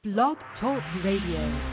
Blog Talk Radio.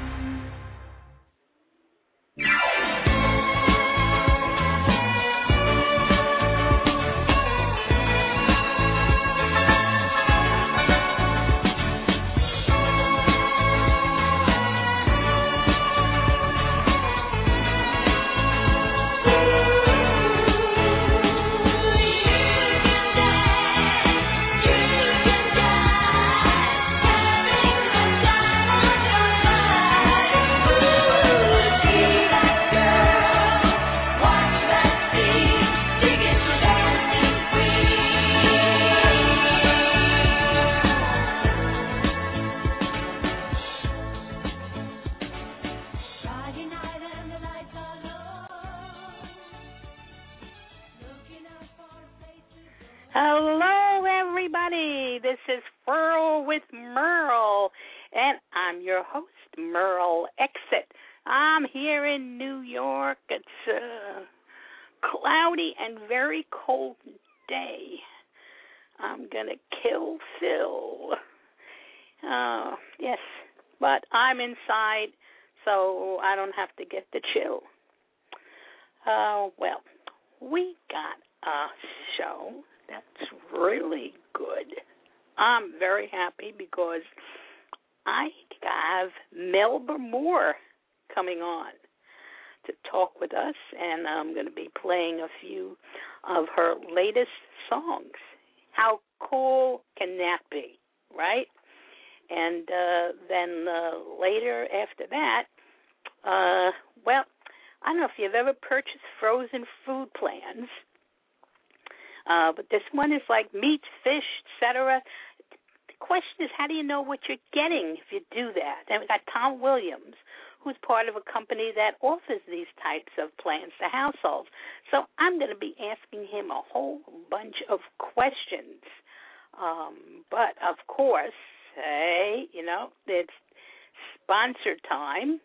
Hello, everybody. This is Furl with Merle, and I'm your host, Merle Exit. I'm here in New York. It's a cloudy and very cold day. I'm going to kill Phil. Yes, but I'm inside, so I don't have to get the chill. Well, we got a show that's really good. I'm very happy because I have Melba Moore coming on to talk with us, and I'm going to be playing a few of her latest songs. How cool can that be, right? And then later after that, well, I don't know if you've ever purchased frozen food plans, but this one is like meat, fish, etc. The question is, how do you know what you're getting if you do that? And we got Tom Williams, who's part of a company that offers these types of plans to households. So I'm going to be asking him a whole bunch of questions. But, of course, hey, you know, it's sponsor time.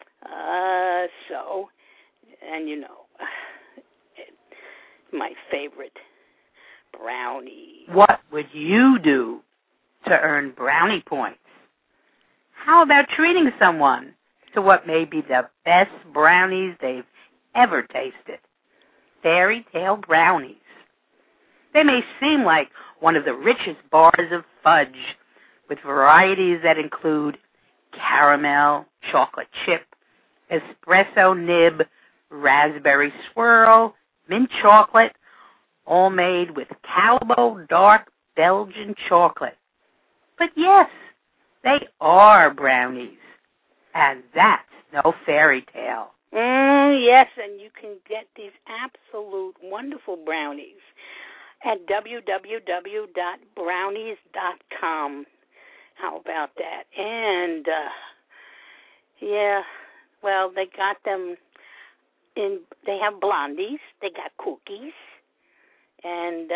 So, and you know, my favorite, brownie. What would you do to earn brownie points? How about treating someone to what may be the best brownies they've ever tasted? Fairy Tale brownies. They may seem like one of the richest bars of fudge, with varieties that include caramel, chocolate chip, espresso nib, raspberry swirl, mint chocolate, all made with Calbo dark Belgian chocolate. But yes, they are brownies, and that's no fairy tale. Yes, and you can get these absolute wonderful brownies at www.brownies.com. How about that? And, yeah, well, they got them in, they have blondies, they got cookies, and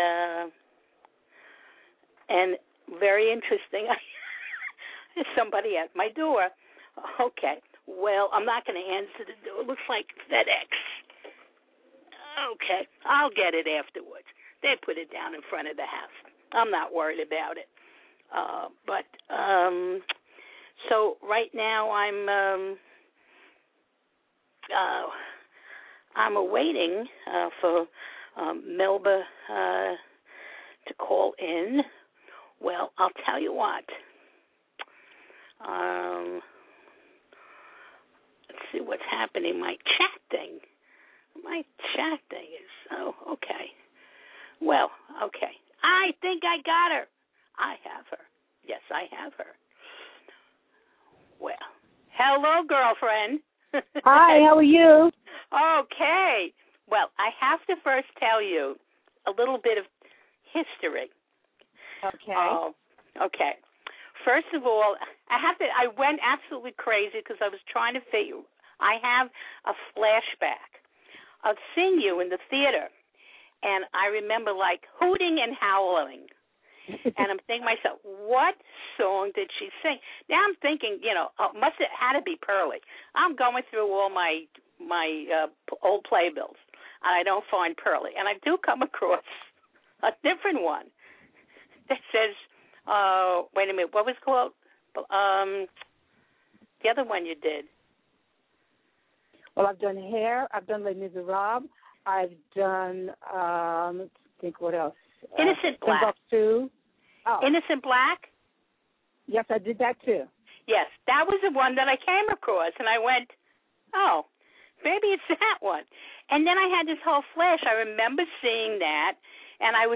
very interesting, there's somebody at my door. Okay, well, I'm not going to answer the door. It looks like FedEx. Okay, I'll get it afterwards. They put it down in front of the house. I'm not worried about it. So right now I'm awaiting for Melba to call in. Well, I'll tell you what. Let's see what's happening. My chat thing is, okay. Well, okay. I think I got her. I have her. Yes, I have her. Well, hello, girlfriend. Hi, how are you? Okay. Well, I have to first tell you a little bit of history. Okay. Okay. First of all, I went absolutely crazy because I was trying to figure. I have a flashback of seeing you in the theater, and I remember like hooting and howling. And I'm thinking to myself, what song did she sing? Now I'm thinking, you know, must have had to be Pearly. I'm going through all my old playbills, and I don't find Pearly. And I do come across a different one that says, wait a minute, what was it called? the other one you did? Well, I've done Hair. I've done Les Miserables. I've done, let's think what else. Innocent Black. Timbuktu. Oh. Innocent Black? Yes, I did that too. Yes, that was the one that I came across, and I went, oh, maybe it's that one. And then I had this whole flash. I remember seeing that, and I was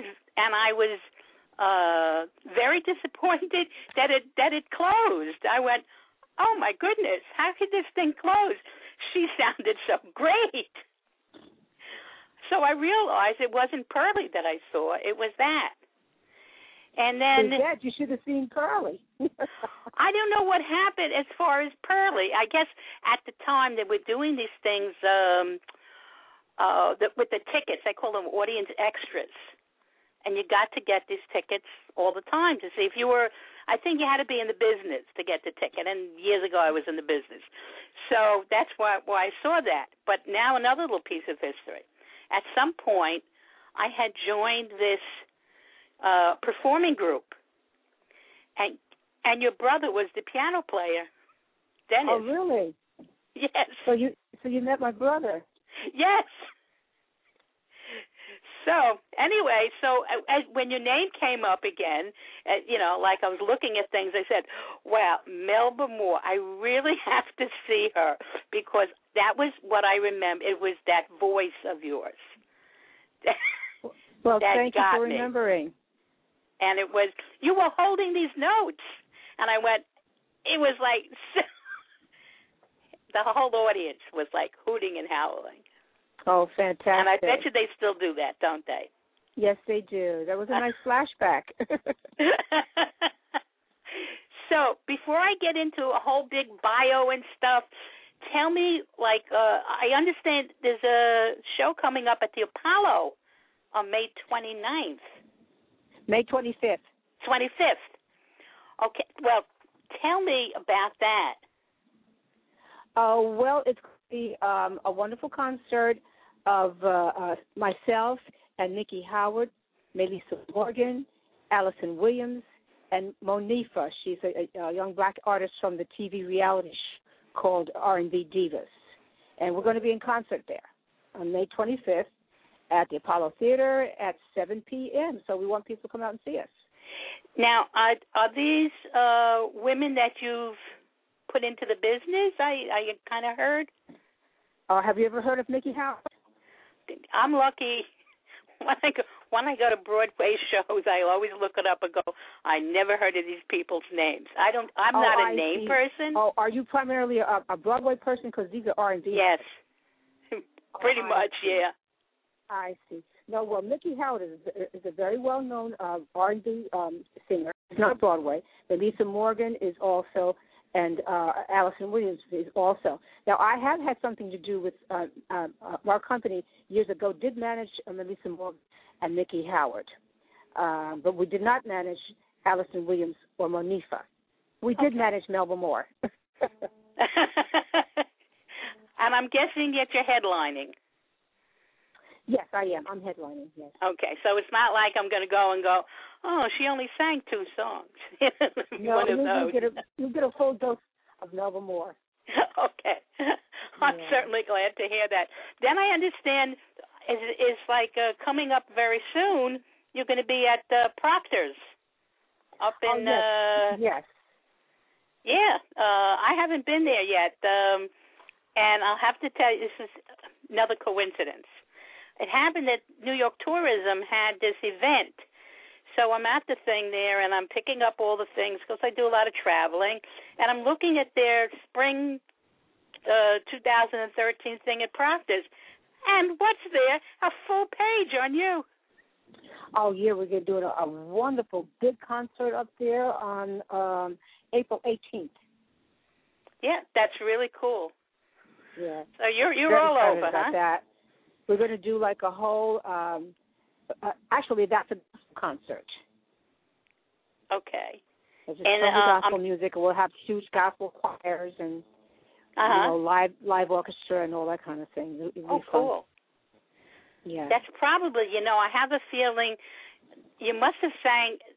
very disappointed that it closed. I went, oh my goodness, how could this thing close? She sounded so great. So I realized it wasn't Pearlie that I saw; it was that. And then you should have seen Pearlie. I don't know what happened as far as Pearlie. I guess at the time they were doing these things with the tickets. They call them audience extras. And you got to get these tickets all the time to see if you were, I think you had to be in the business to get the ticket. And years ago I was in the business. So that's why I saw that. But now another little piece of history. At some point I had joined this performing group, and your brother was the piano player, Dennis. Oh, really? Yes. So you met my brother. Yes. So anyway, when your name came up again, like I was looking at things, I said, "Wow, Melba Moore! I really have to see her because that was what I remember. It was that voice of yours." Well, that thank you got for me. remembering. And it was, you were holding these notes. And I went, it was like, the whole audience was like hooting and howling. Oh, fantastic. And I bet you they still do that, don't they? Yes, they do. That was a nice flashback. So before I get into a whole big bio and stuff, tell me, I understand there's a show coming up at the Apollo on May 29th. May 25th. 25th. Okay. Well, tell me about that. Oh, well, it's going to be a wonderful concert of myself and Nikki Howard, Melissa Morgan, Allison Williams, and Monifa. She's a young black artist from the TV reality show called R&B Divas. And we're going to be in concert there on May 25th at the Apollo Theater at 7 p.m. So we want people to come out and see us. Now, are these women that you've put into the business? I kind of heard. Have you ever heard of Nikki Howard? I'm lucky. When I go to Broadway shows, I always look it up and go, I never heard of these people's names. I'm not a name person. Oh, are you primarily a Broadway person? Because these are R&B. Yes, pretty much, yeah. I see. No, well, Nikki Howard is a very well-known R&B singer. It's not Broadway. Melissa Morgan is also, and Allison Williams is also. Now, I have had something to do with our company years ago, did manage Melissa Morgan and Nikki Howard, but we did not manage Allison Williams or Monifa. We did manage Melba Moore. And I'm guessing that you're headlining. Yes, I am. I'm headlining, yes. Okay, so it's not like I'm going to go and go, oh, she only sang 2 songs. No, One of those. You'll get a full dose of Melba Moore. Okay. I'm certainly glad to hear that. Then I understand it's like coming up very soon, you're going to be at Proctor's up in... yes. Yeah, I haven't been there yet, and I'll have to tell you, this is another coincidence. It happened that New York Tourism had this event. So I'm at the thing there, and I'm picking up all the things because I do a lot of traveling. And I'm looking at their spring 2013 thing at Proctor's. And what's there? A full page on you. Oh, yeah, we're going to do a wonderful big concert up there on April 18th. Yeah, that's really cool. Yeah. So you're all over, huh? That. We're going to do like a whole, actually, that's a concert. Okay. It's just gospel music. We'll have huge gospel choirs and live orchestra and all that kind of thing. It'll be cool. Yeah. That's probably, I have a feeling you must have sang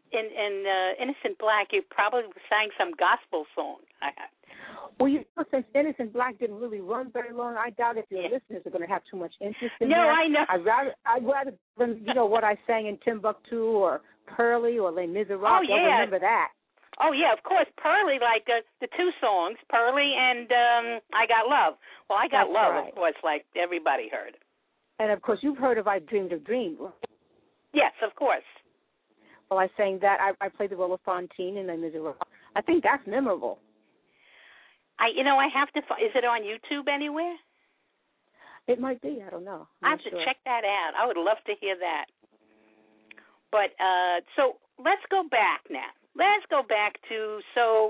in Innocent Black, you probably sang some gospel song. Well, since Innocent Black didn't really run very long, I doubt if your listeners are going to have too much interest in that. No, I know. I'd rather than what I sang in Timbuktu or Pearly or Les Miserables. Oh, yeah. They'll remember that. Oh, yeah, of course. Pearly, like the two songs, Pearly and I Got Love. Well, I Got Love, right. Of course, like everybody heard. And, of course, you've heard of I Dreamed a Dream. Yes, of course. Well, I sang that. I played the role of Fantine in Les Miserables. I think that's memorable. I have to. Is it on YouTube anywhere? It might be. I don't know. I have to check that out. I would love to hear that. But so let's go back now. Let's go back to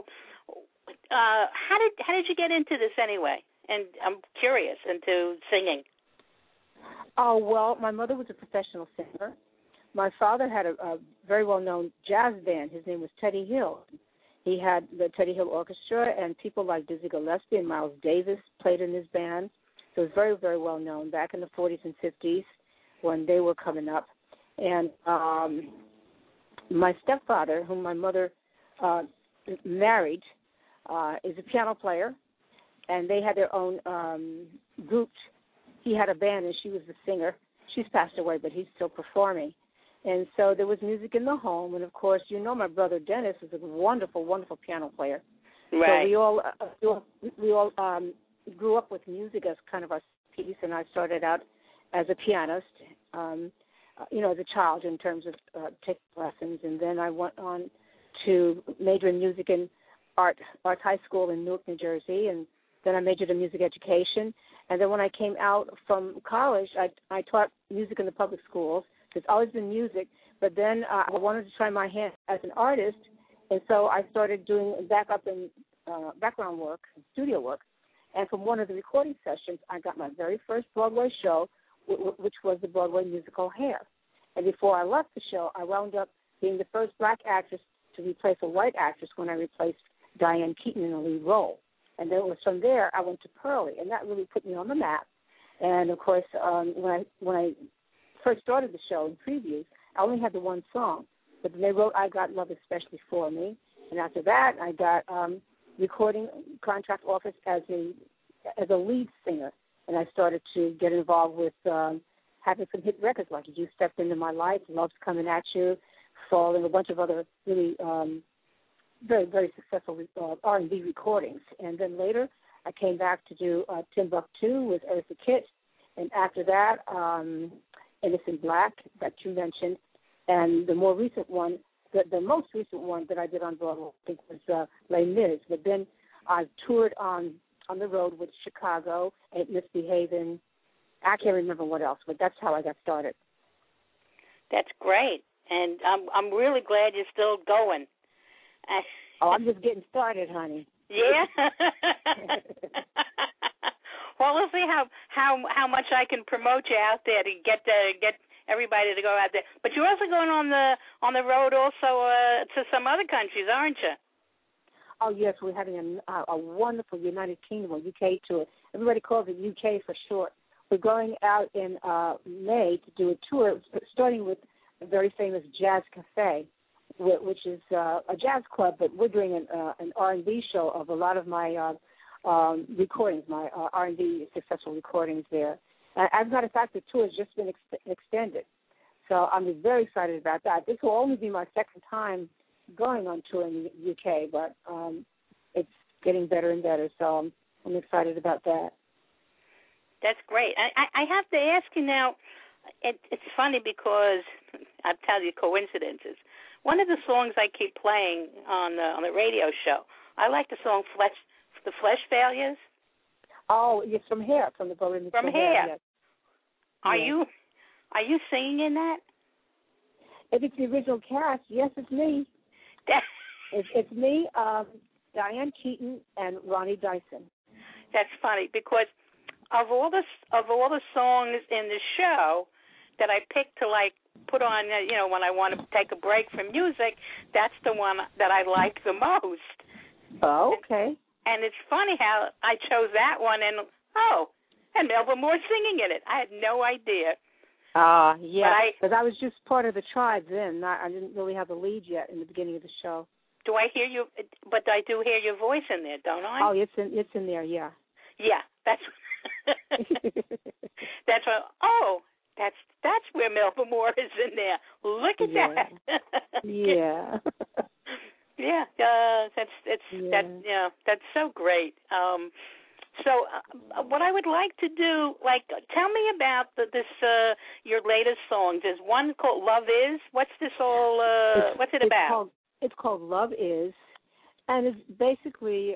how did you get into this anyway? And I'm curious, into singing. Oh, well, my mother was a professional singer. My father had a very well-known jazz band. His name was Teddy Hill. He had the Teddy Hill Orchestra, and people like Dizzy Gillespie and Miles Davis played in his band. So it was very, very well-known back in the 40s and 50s when they were coming up. And my stepfather, whom my mother married, is a piano player, and they had their own group. He had a band, and she was the singer. She's passed away, but he's still performing. And so there was music in the home, and of course, my brother Dennis is a wonderful, wonderful piano player. Right. So we all grew up with music as kind of our piece, and I started out as a pianist, as a child in terms of taking lessons, and then I went on to major in music in Arts High School in Newark, New Jersey, and then I majored in music education. And then when I came out from college, I taught music in the public schools. It's always been music, but then I wanted to try my hand as an artist, and so I started doing background work, studio work. And from one of the recording sessions, I got my very first Broadway show, which was the Broadway musical Hair. And before I left the show, I wound up being the first black actress to replace a white actress when I replaced Diane Keaton in the lead role. And then it was from there I went to Pearly, and that really put me on the map. And, of course, when I first started the show in previews, I only had the one song, but then they wrote I Got Love especially for me. And after that, I got recording contract office as a lead singer, and I started to get involved with having some hit records like You Stepped Into My Life, Love's Coming at You, Fall, and a bunch of other really very, very successful R&B recordings. And then later, I came back to do Timbuktu with Eartha Kitt, and after that, Innocent Black that you mentioned, and the more recent one, the most recent one that I did on Broadway, I think, was Les Mis. But then I toured on the road with Chicago, Ain't Misbehaving. I can't remember what else, but that's how I got started. That's great, and I'm really glad you're still going. I'm just getting started, honey. Yeah. Well, we'll see how much I can promote you out there to get everybody to go out there. But you're also going on the road also to some other countries, aren't you? Oh yes, we're having a wonderful United Kingdom or UK tour. Everybody calls it UK for short. We're going out in May to do a tour, starting with a very famous Jazz Cafe, which is a jazz club, but we're doing an R&B show of a lot of my recordings, my R&B successful recordings there. As a matter of fact, the tour has just been extended. So I'm very excited about that. This will only be my second time going on tour in the UK, but it's getting better and better, so I'm excited about that. That's great. I have to ask you now, it's funny because I'll tell you coincidences. One of the songs I keep playing on the radio show, I like the song The Flesh Failures. Oh, it's from Hair, from the Broadway. From Hair. Yes. Are you singing in that? If it's the original cast, yes, it's me. It's me, Diane Keaton, and Ronnie Dyson. That's funny because of all the songs in the show that I picked to put on, when I want to take a break from music, that's the one that I like the most. Oh, okay. And it's funny how I chose that one, and Melba Moore singing in it. I had no idea. Yeah, because I was just part of the tribe then. I didn't really have the lead yet in the beginning of the show. Do I hear you? But I do hear your voice in there, don't I? Oh, it's in there, yeah. Yeah, that's that's what. Oh, that's where Melba Moore is in there. Look at that. Yeah. Yeah, that's so great. So what I would like to do, tell me about this your latest songs. There's one called Love Is. What's this all? What's it about? It's called Love Is, and it's basically,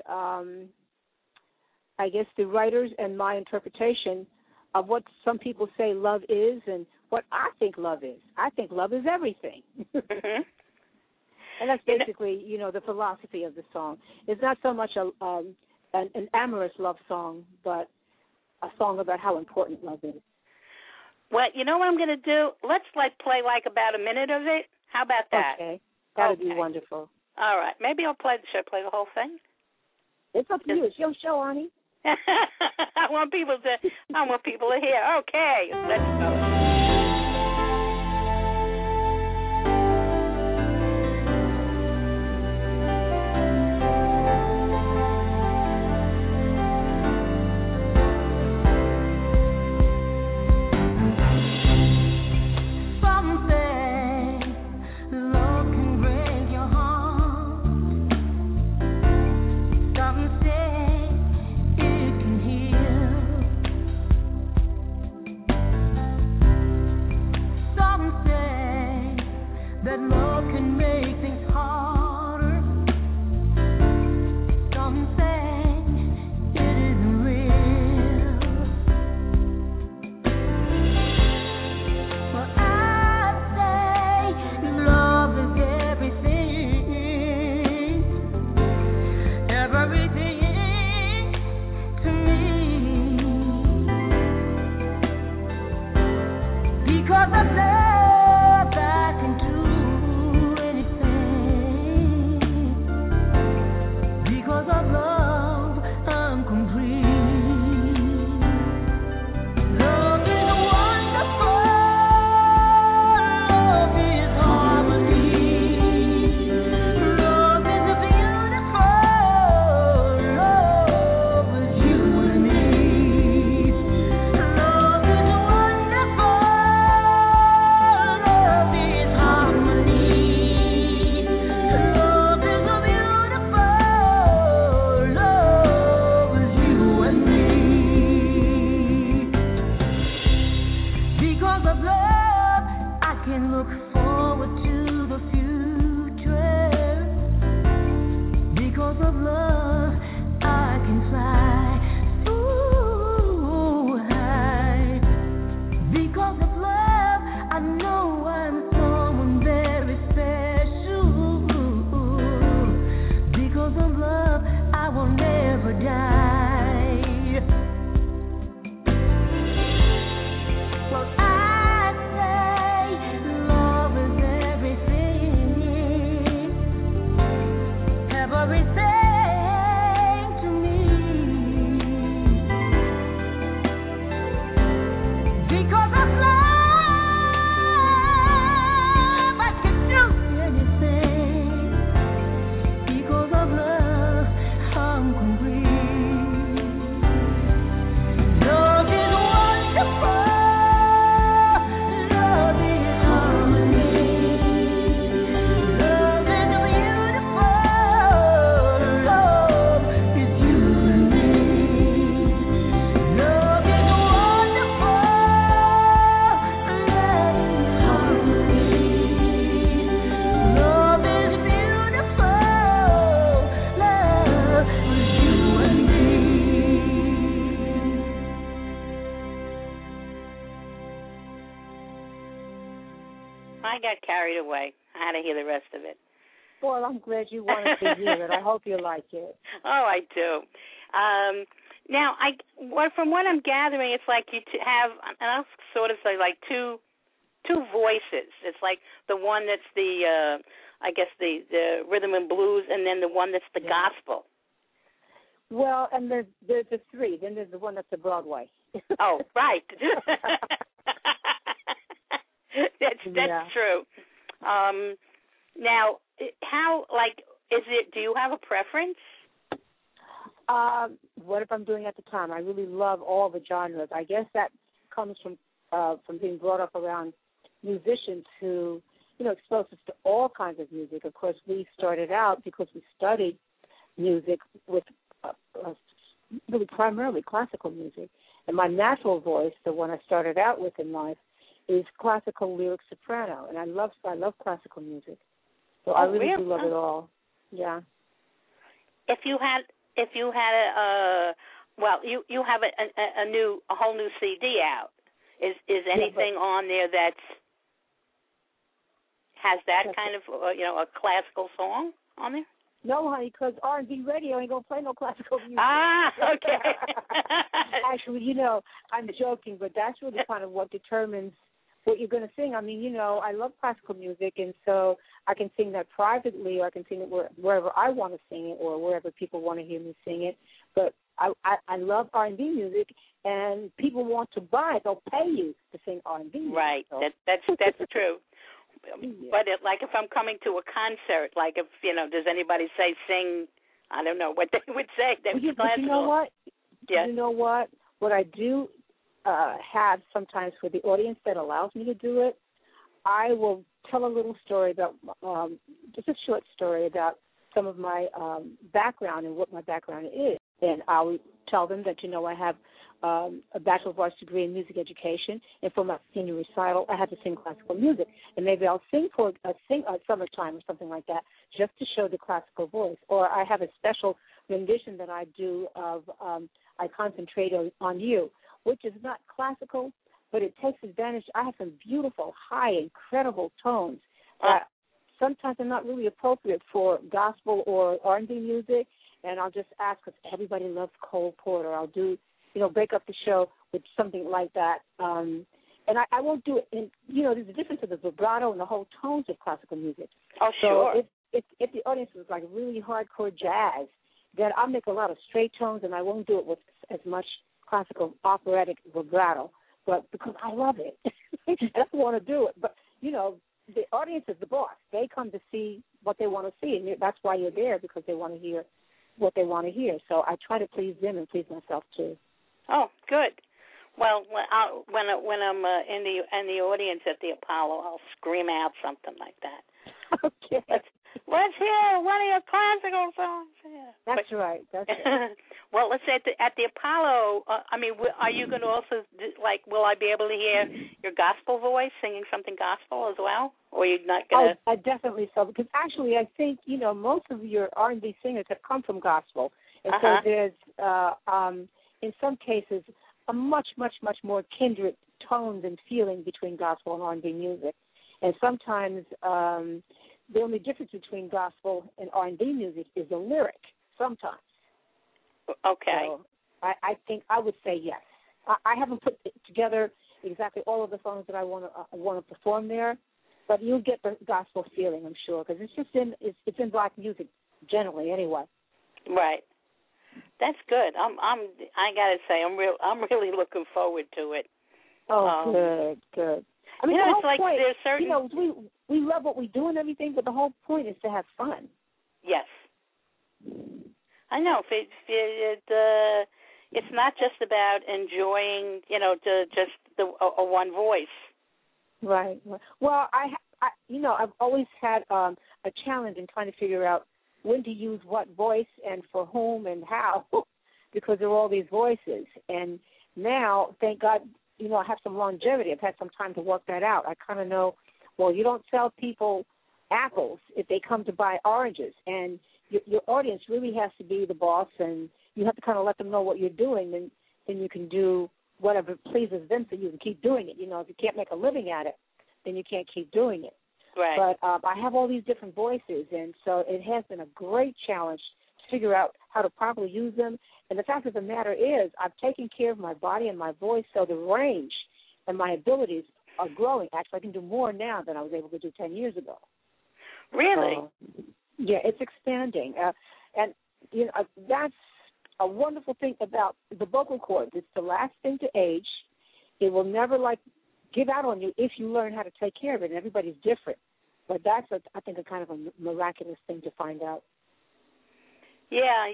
I guess, the writers and my interpretation of what some people say love is and what I think love is. I think love is everything. Mm-hmm. And that's basically, the philosophy of the song. It's not so much an amorous love song, but a song about how important love is. Well, you know what I'm going to do? Let's play about a minute of it. How about that? Okay. That would be wonderful. All right. Maybe I'll play. Should I play the whole thing? It's up to you. It's your show, Ani. I want people to hear. Okay. Let's go. I got carried away. I had to hear the rest of it. Well, I'm glad you wanted to hear it. I hope you like it. Oh, I do. Now, from what I'm gathering, it's like you have, and I'll sort of say like two voices. It's like the one that's the, I guess the rhythm and blues, and then the one that's the gospel. Well, and there's the three. Then there's the one that's the Broadway. Oh, right. That's true. Now, how, like, is it, do you have a preference? What if I'm doing at the time? I really love all the genres. I guess that comes from being brought up around musicians who, exposed us to all kinds of music. Of course, we started out because we studied music with really primarily classical music. And my natural voice, the one I started out with in life, is classical lyric soprano, and I love classical music. So I really do love it all. Yeah. If you had you have a whole new CD out. Is anything on there that has that kind of a classical song on there? No, honey, because R&B radio ain't gonna play no classical music. Ah, okay. Actually, I'm joking, but that's really kind of what determines what you're going to sing. I mean, I love classical music, and so I can sing that privately, or I can sing it wherever I want to sing it, or wherever people want to hear me sing it. But I love R&B music, and people want to buy it. They'll pay you to sing R&B music. Right. So. That's true. Yeah. But like if I'm coming to a concert, like if does anybody say sing? I don't know what they would say. But you know what? Yeah. You know what? What I do have sometimes for the audience that allows me to do it, I will tell a little story about just a short story about some of my background and what my background is. And I'll tell them that I have a Bachelor of Arts degree in music education, and for my senior recital, I had to sing classical music. And maybe I'll sing for summertime or something like that, just to show the classical voice. Or I have a special rendition that I do of I Concentrate on You, which is not classical, but it takes advantage. I have some beautiful, high, incredible tones. Sometimes are not really appropriate for gospel or R&B music, and I'll just ask because everybody loves Cole Porter. I'll do, break up the show with something like that. And I won't do it in, there's a difference in the vibrato and the whole tones of classical music. Oh, sure. So if the audience is like really hardcore jazz, then I'll make a lot of straight tones, and I won't do it with as much classical operatic vibrato. But because I love it, and I want to do it. But, the audience is the boss. They come to see what they want to see, and that's why you're there, because they want to hear what they want to hear. So I try to please them and please myself too. Oh, good. Well, when I'm in the audience at the Apollo, I'll scream out something like that. Okay. Let's hear one of your classical songs. Yeah. That's right. Well, let's say at the Apollo. Are you going to also will I be able to hear your gospel voice singing something gospel as well, or you're not going to? Oh, I definitely so, because actually I think most of your R&B singers have come from gospel, and so there's in some cases a much more kindred tones and feeling between gospel and R&B music, and sometimes. The only difference between gospel and R&B music is the lyric, sometimes. Okay. So I think I would say yes. I haven't put together exactly all of the songs that I want to perform there, but you'll get the gospel feeling, I'm sure, because it's in black music generally anyway. Right. That's good. I gotta say I'm really looking forward to it. Oh, good. I mean, it's the like whole point, there's certain. We love what we do and everything, but the whole point is to have fun. Yes. I know. It's not just about enjoying, a one voice. Right. Well, I've always had a challenge in trying to figure out when to use what voice and for whom and how, because there are all these voices. And now, thank God, I have some longevity. I've had some time to work that out. I kind of know, well, you don't sell people apples if they come to buy oranges. And your audience really has to be the boss, and you have to kind of let them know what you're doing, and then you can do whatever pleases them so you can keep doing it. If you can't make a living at it, then you can't keep doing it. Right. But I have all these different voices, and so it has been a great challenge to figure out how to properly use them. And the fact of the matter is I've taken care of my body and my voice, so the range and my abilities are growing. Actually, I can do more now than I was able to do 10 years ago. Really? Yeah, it's expanding. And that's a wonderful thing about the vocal cords. It's the last thing to age. It will never, give out on you if you learn how to take care of it. And everybody's different, but that's I think a kind of a miraculous thing to find out. Yeah,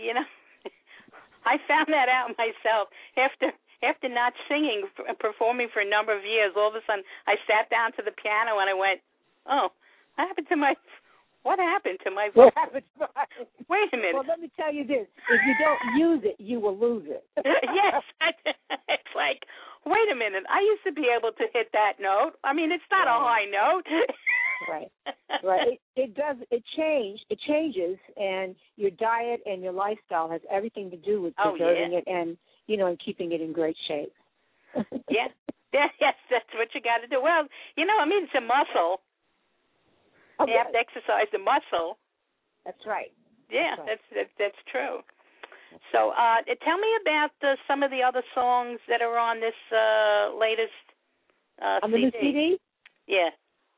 I found that out myself after not singing, performing for a number of years. All of a sudden, I sat down to the piano and I went, "Oh, what happened to my voice? Wait a minute." Well, let me tell you this: if you don't use it, you will lose it. Yes, it's like, wait a minute. I used to be able to hit that note. I mean, it's not a high note. Right. It does. It changes, and your diet and your lifestyle has everything to do with preserving it and and keeping it in great shape. Yes, that's what you got to do. Well, it's a muscle. Okay. You have to exercise the muscle. That's right. Yeah, that's true. So, tell me about some of the other songs that are on this latest on CD. the new CD. Yeah.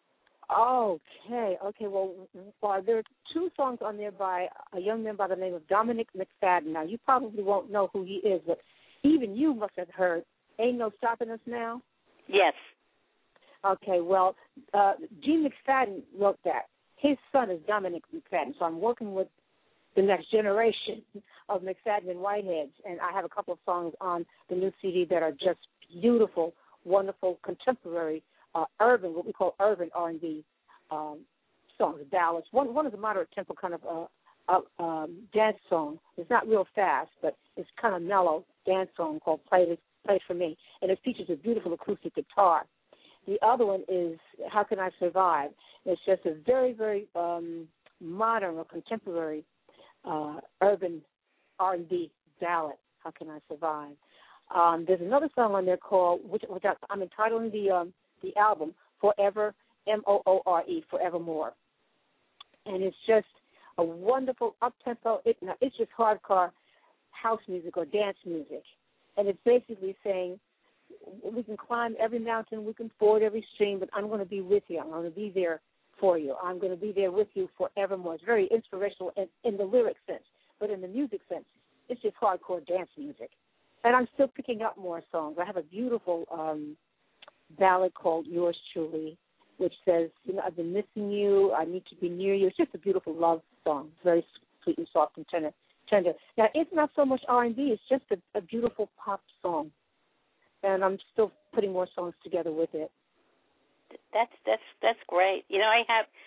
Okay. Well, there are 2 songs on there by a young man by the name of Dominic McFadden. Now, you probably won't know who he is, but even you must have heard "Ain't No Stopping Us Now." Yes. Okay. Well, Gene McFadden wrote that. His son is Dominic McFadden, so I'm working with the next generation of McFadden and Whiteheads, and I have a couple of songs on the new CD that are just beautiful, wonderful, contemporary, urban, what we call urban R&B songs, ballads. One is a moderate tempo kind of dance song. It's not real fast, but it's kind of mellow dance song called Play For Me, and it features a beautiful acoustic guitar. The other one is How Can I Survive? It's just a very, very modern or contemporary urban R&B ballad, How Can I Survive? There's another song on there called, which I'm entitling the album Forever, Moore, Forevermore. And it's just a wonderful up-tempo, it's just hardcore house music or dance music. And it's basically saying, we can climb every mountain, we can ford every stream, but I'm going to be with you. I'm going to be there for you. I'm going to be there with you forevermore. It's very inspirational in the lyric sense, but in the music sense, it's just hardcore dance music. And I'm still picking up more songs. I have a beautiful ballad called Yours Truly, which says, I've been missing you, I need to be near you. It's just a beautiful love song, very sweet and soft and tender. Now, it's not so much R&B, it's just a beautiful pop song. And I'm still putting more songs together with it. That's great. I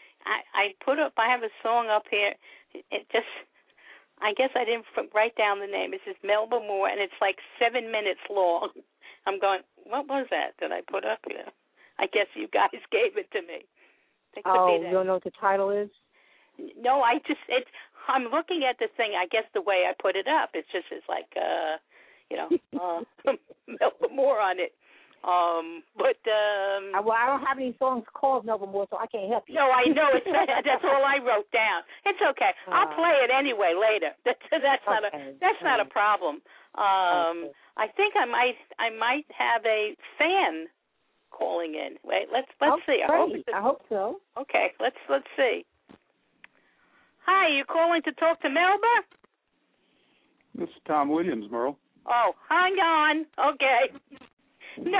have a song up here. It just, I guess I didn't write down the name. It says Melba Moore, and it's like 7 minutes long. I'm going, what was that I put up here? I guess you guys gave it to me. You don't know what the title is? No, I'm looking at the thing. I guess the way I put it up, it's like, Melba Moore on it. Well, I don't have any songs called Melba Moore, so I can't help you. No, I know. That's all I wrote down. It's okay. I'll play it anyway later. That's not a problem. I think I might have a fan calling in. Wait, let's see. I hope so. Okay, let's see. Hi, you calling to talk to Melba? This is Tom Williams, Merle. Oh, hang on. Okay. No.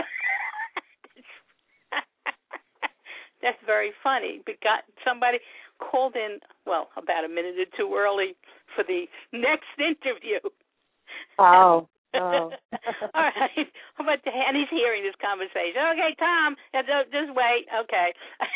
That's very funny. We got somebody called in, about a minute or two early for the next interview. Oh. All right. And he's hearing this conversation. Okay, Tom, just wait. Okay.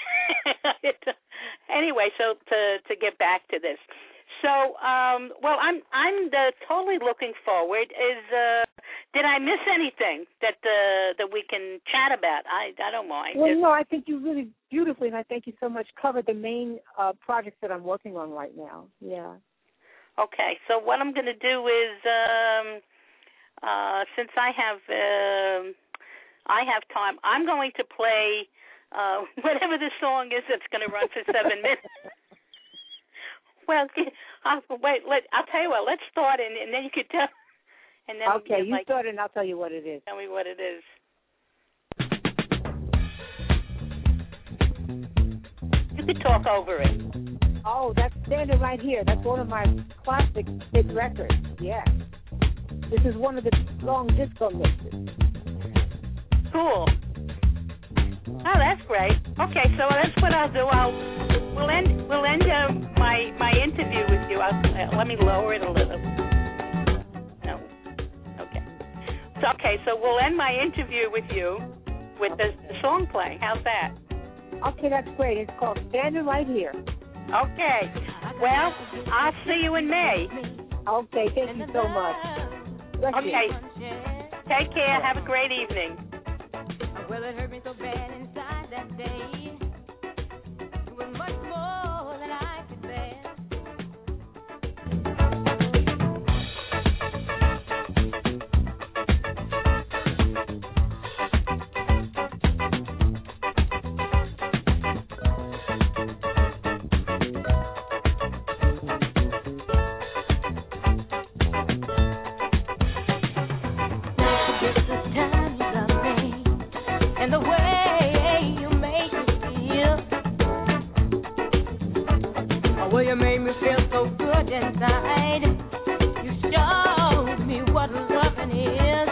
Anyway, so to get back to this. So, I'm totally looking forward. Did I miss anything that we can chat about? I don't mind. Well, I think you really beautifully, and I thank you so much, covered the main projects that I'm working on right now. Yeah. Okay. So what I'm going to do is, since I have time, I'm going to play whatever the song is that's going to run for 7 minutes. Well, wait. I'll tell you what. Let's start, and then you could tell. And then okay, you start, and I'll tell you what it is. Tell me what it is. You could talk over it. Oh, that's standing right here. That's one of my classic hit records. Yes. This is one of the long disco mixes. Cool. Oh, that's great. Okay, so that's what I'll do. We'll end my interview with you. Let me lower it a little. No. Okay. So we'll end my interview with you with the song playing. How's that? Okay, that's great. It's called Standing Right Here. Okay. Well, I'll see you in May. Okay, thank you so much. Bless you. Take care. Have a great evening. Well, it hurt me so bad inside that day. It was much more than I could bear. And the way you make me feel, oh, well, you made me feel so good inside. You showed me what loving is.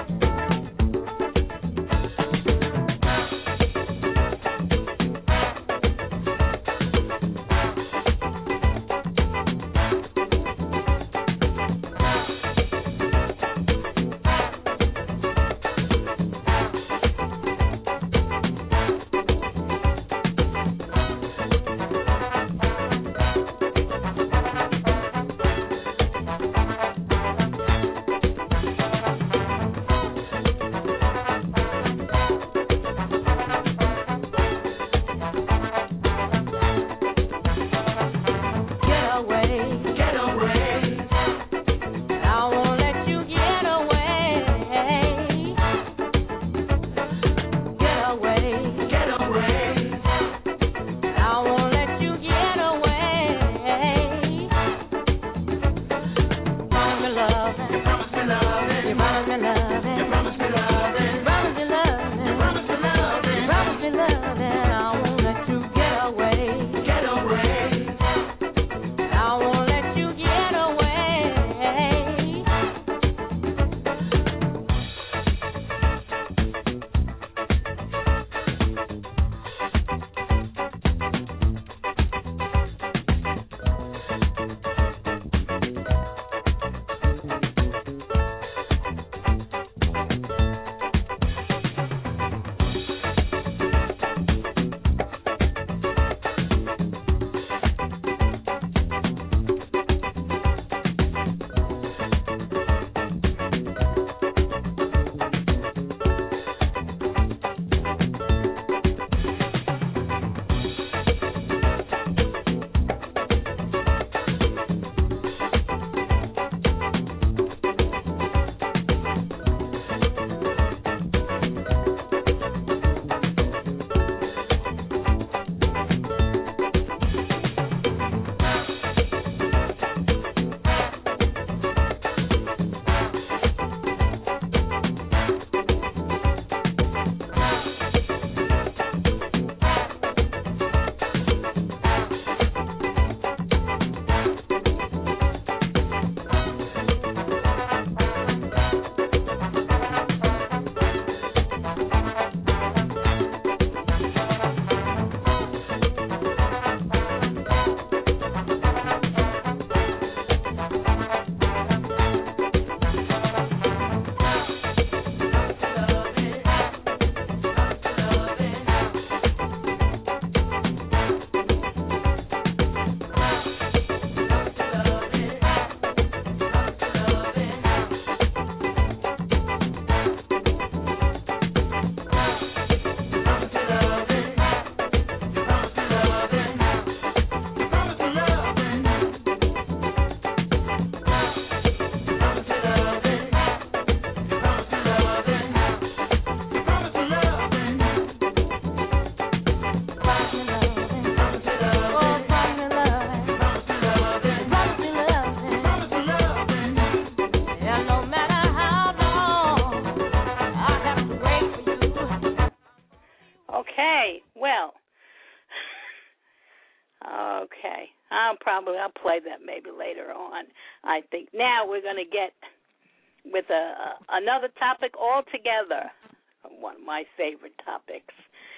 I'll play that maybe later on. I think now we're going to get with another topic altogether, one of my favorite topics,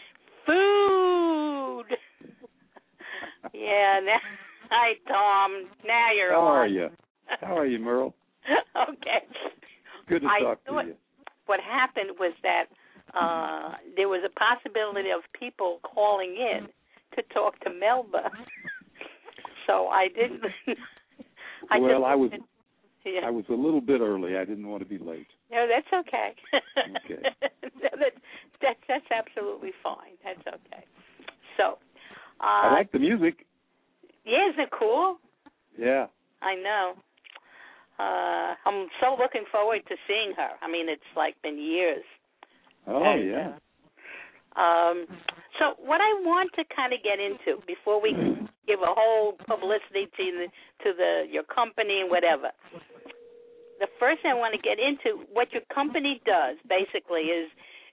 food. Yeah. Hi, Tom. Now you're How on. are you? How are you, Merle? Okay. Good to talk to you. What happened was that there was a possibility of people calling in to talk to Melba. So I didn't. I was a little bit early. I didn't want to be late. No, that's okay. Okay. That's absolutely fine. That's okay. So. I like the music. Yeah, isn't it cool? Yeah. I know. I'm so looking forward to seeing her. I mean, it's been years. Oh, yeah. So what I want to kind of get into before we give a whole publicity to your company and whatever, the first thing I want to get into, what your company does basically is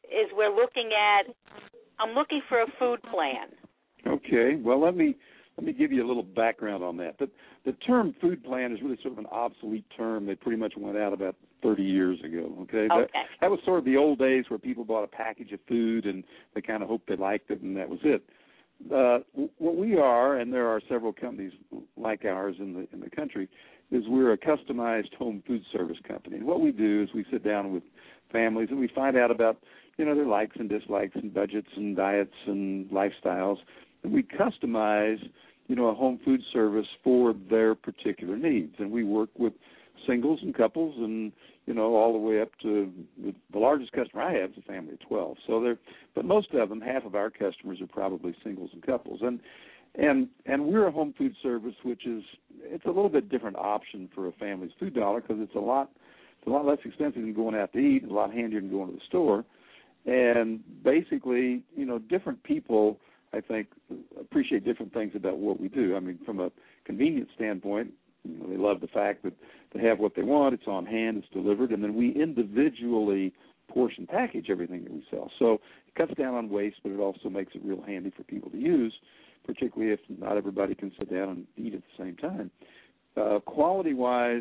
I'm looking for a food plan. Okay. Well, let me give you a little background on that. The term food plan is really sort of an obsolete term that pretty much went out about 30 years ago. Okay. That was sort of the old days where people bought a package of food and they kind of hoped they liked it and that was it. What we are, and there are several companies like ours in the country, is we're a customized home food service company. And what we do is we sit down with families and we find out about their likes and dislikes and budgets and diets and lifestyles. And we customize, a home food service for their particular needs. And we work with singles and couples and, all the way up to the largest customer I have is a family of 12. But most of them, half of our customers are probably singles and couples. And we're a home food service, it's a little bit different option for a family's food dollar because it's a lot less expensive than going out to eat and a lot handier than going to the store. And basically, different people, I think, appreciate different things about what we do. I mean, from a convenience standpoint, they love the fact that they have what they want, it's on hand, it's delivered, and then we individually portion package everything that we sell. So it cuts down on waste, but it also makes it real handy for people to use, particularly if not everybody can sit down and eat at the same time. Quality-wise,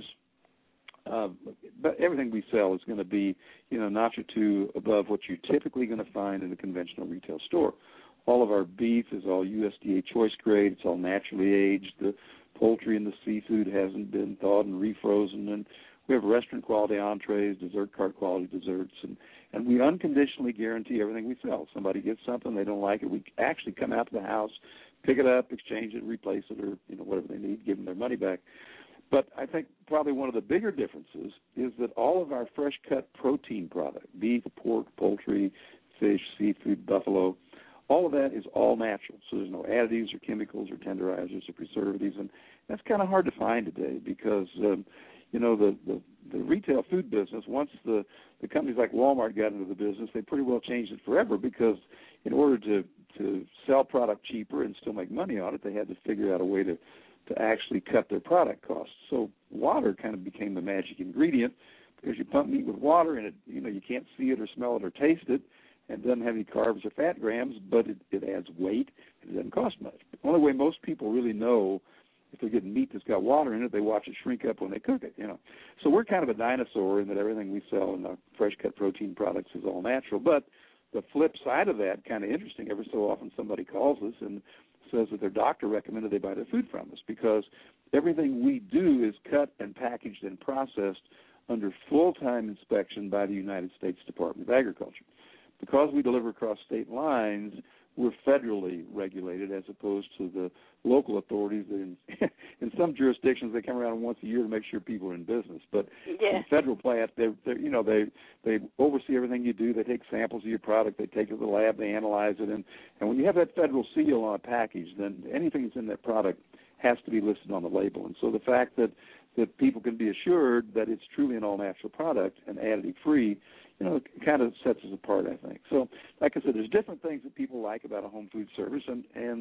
but everything we sell is going to be, a notch or two above what you're typically going to find in a conventional retail store. All of our beef is all USDA choice grade. It's all naturally aged. The poultry and the seafood hasn't been thawed and refrozen. And we have restaurant quality entrees, dessert cart quality desserts, and we unconditionally guarantee everything we sell. If somebody gets something, they don't like it, we actually come out to the house, pick it up, exchange it, replace it, or whatever they need, give them their money back. But I think probably one of the bigger differences is that all of our fresh cut protein product, beef, pork, poultry, fish, seafood, buffalo, all of that is all natural. So there's no additives or chemicals or tenderizers or preservatives, and that's kind of hard to find today because the retail food business, once the companies like Walmart got into the business, they pretty well changed it forever because in order to sell product cheaper and still make money on it, they had to figure out a way to actually cut their product costs. So water kind of became the magic ingredient because you pump meat with water and it, you can't see it or smell it or taste it, and it doesn't have any carbs or fat grams, but it adds weight and it doesn't cost much. The only way most people really know if they're getting meat that's got water in it, they watch it shrink up when they cook it, So we're kind of a dinosaur in that everything we sell in our fresh cut protein products is all natural. But the flip side of that, kind of interesting, every so often somebody calls us and says that their doctor recommended they buy their food from us because everything we do is cut and packaged and processed under full-time inspection by the United States Department of Agriculture. Because we deliver across state lines, we're federally regulated as opposed to the local authorities that in some jurisdictions they come around once a year to make sure people are in business. But in federal plants, they oversee everything you do. They take samples of your product, they take it to the lab, they analyze it, and when you have that federal seal on a package, then anything that's in that product has to be listed on the label. And so the fact that people can be assured that it's truly an all-natural product and additive-free, it kind of sets us apart, I think. So, like I said, there's different things that people like about a home food service, and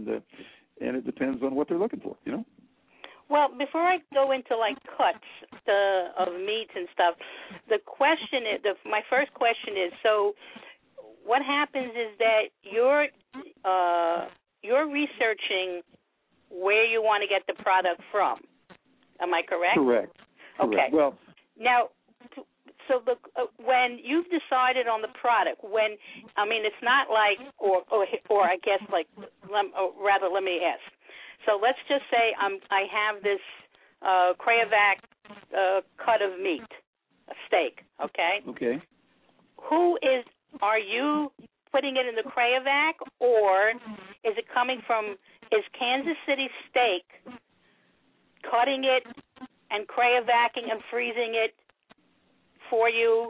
it depends on what they're looking for, Well, before I go into cuts of meats and stuff, my first question is, so what happens is that you're researching where you want to get the product from. Am I correct? Correct. Okay. Well, now, so when you've decided on the product, it's not like, or I guess like, let me ask. So let's just say I have this Cryovac cut of meat, a steak, okay? Okay. Are you putting it in the Cryovac, or is Kansas City Steak cutting it and Cryovacing and freezing it for you,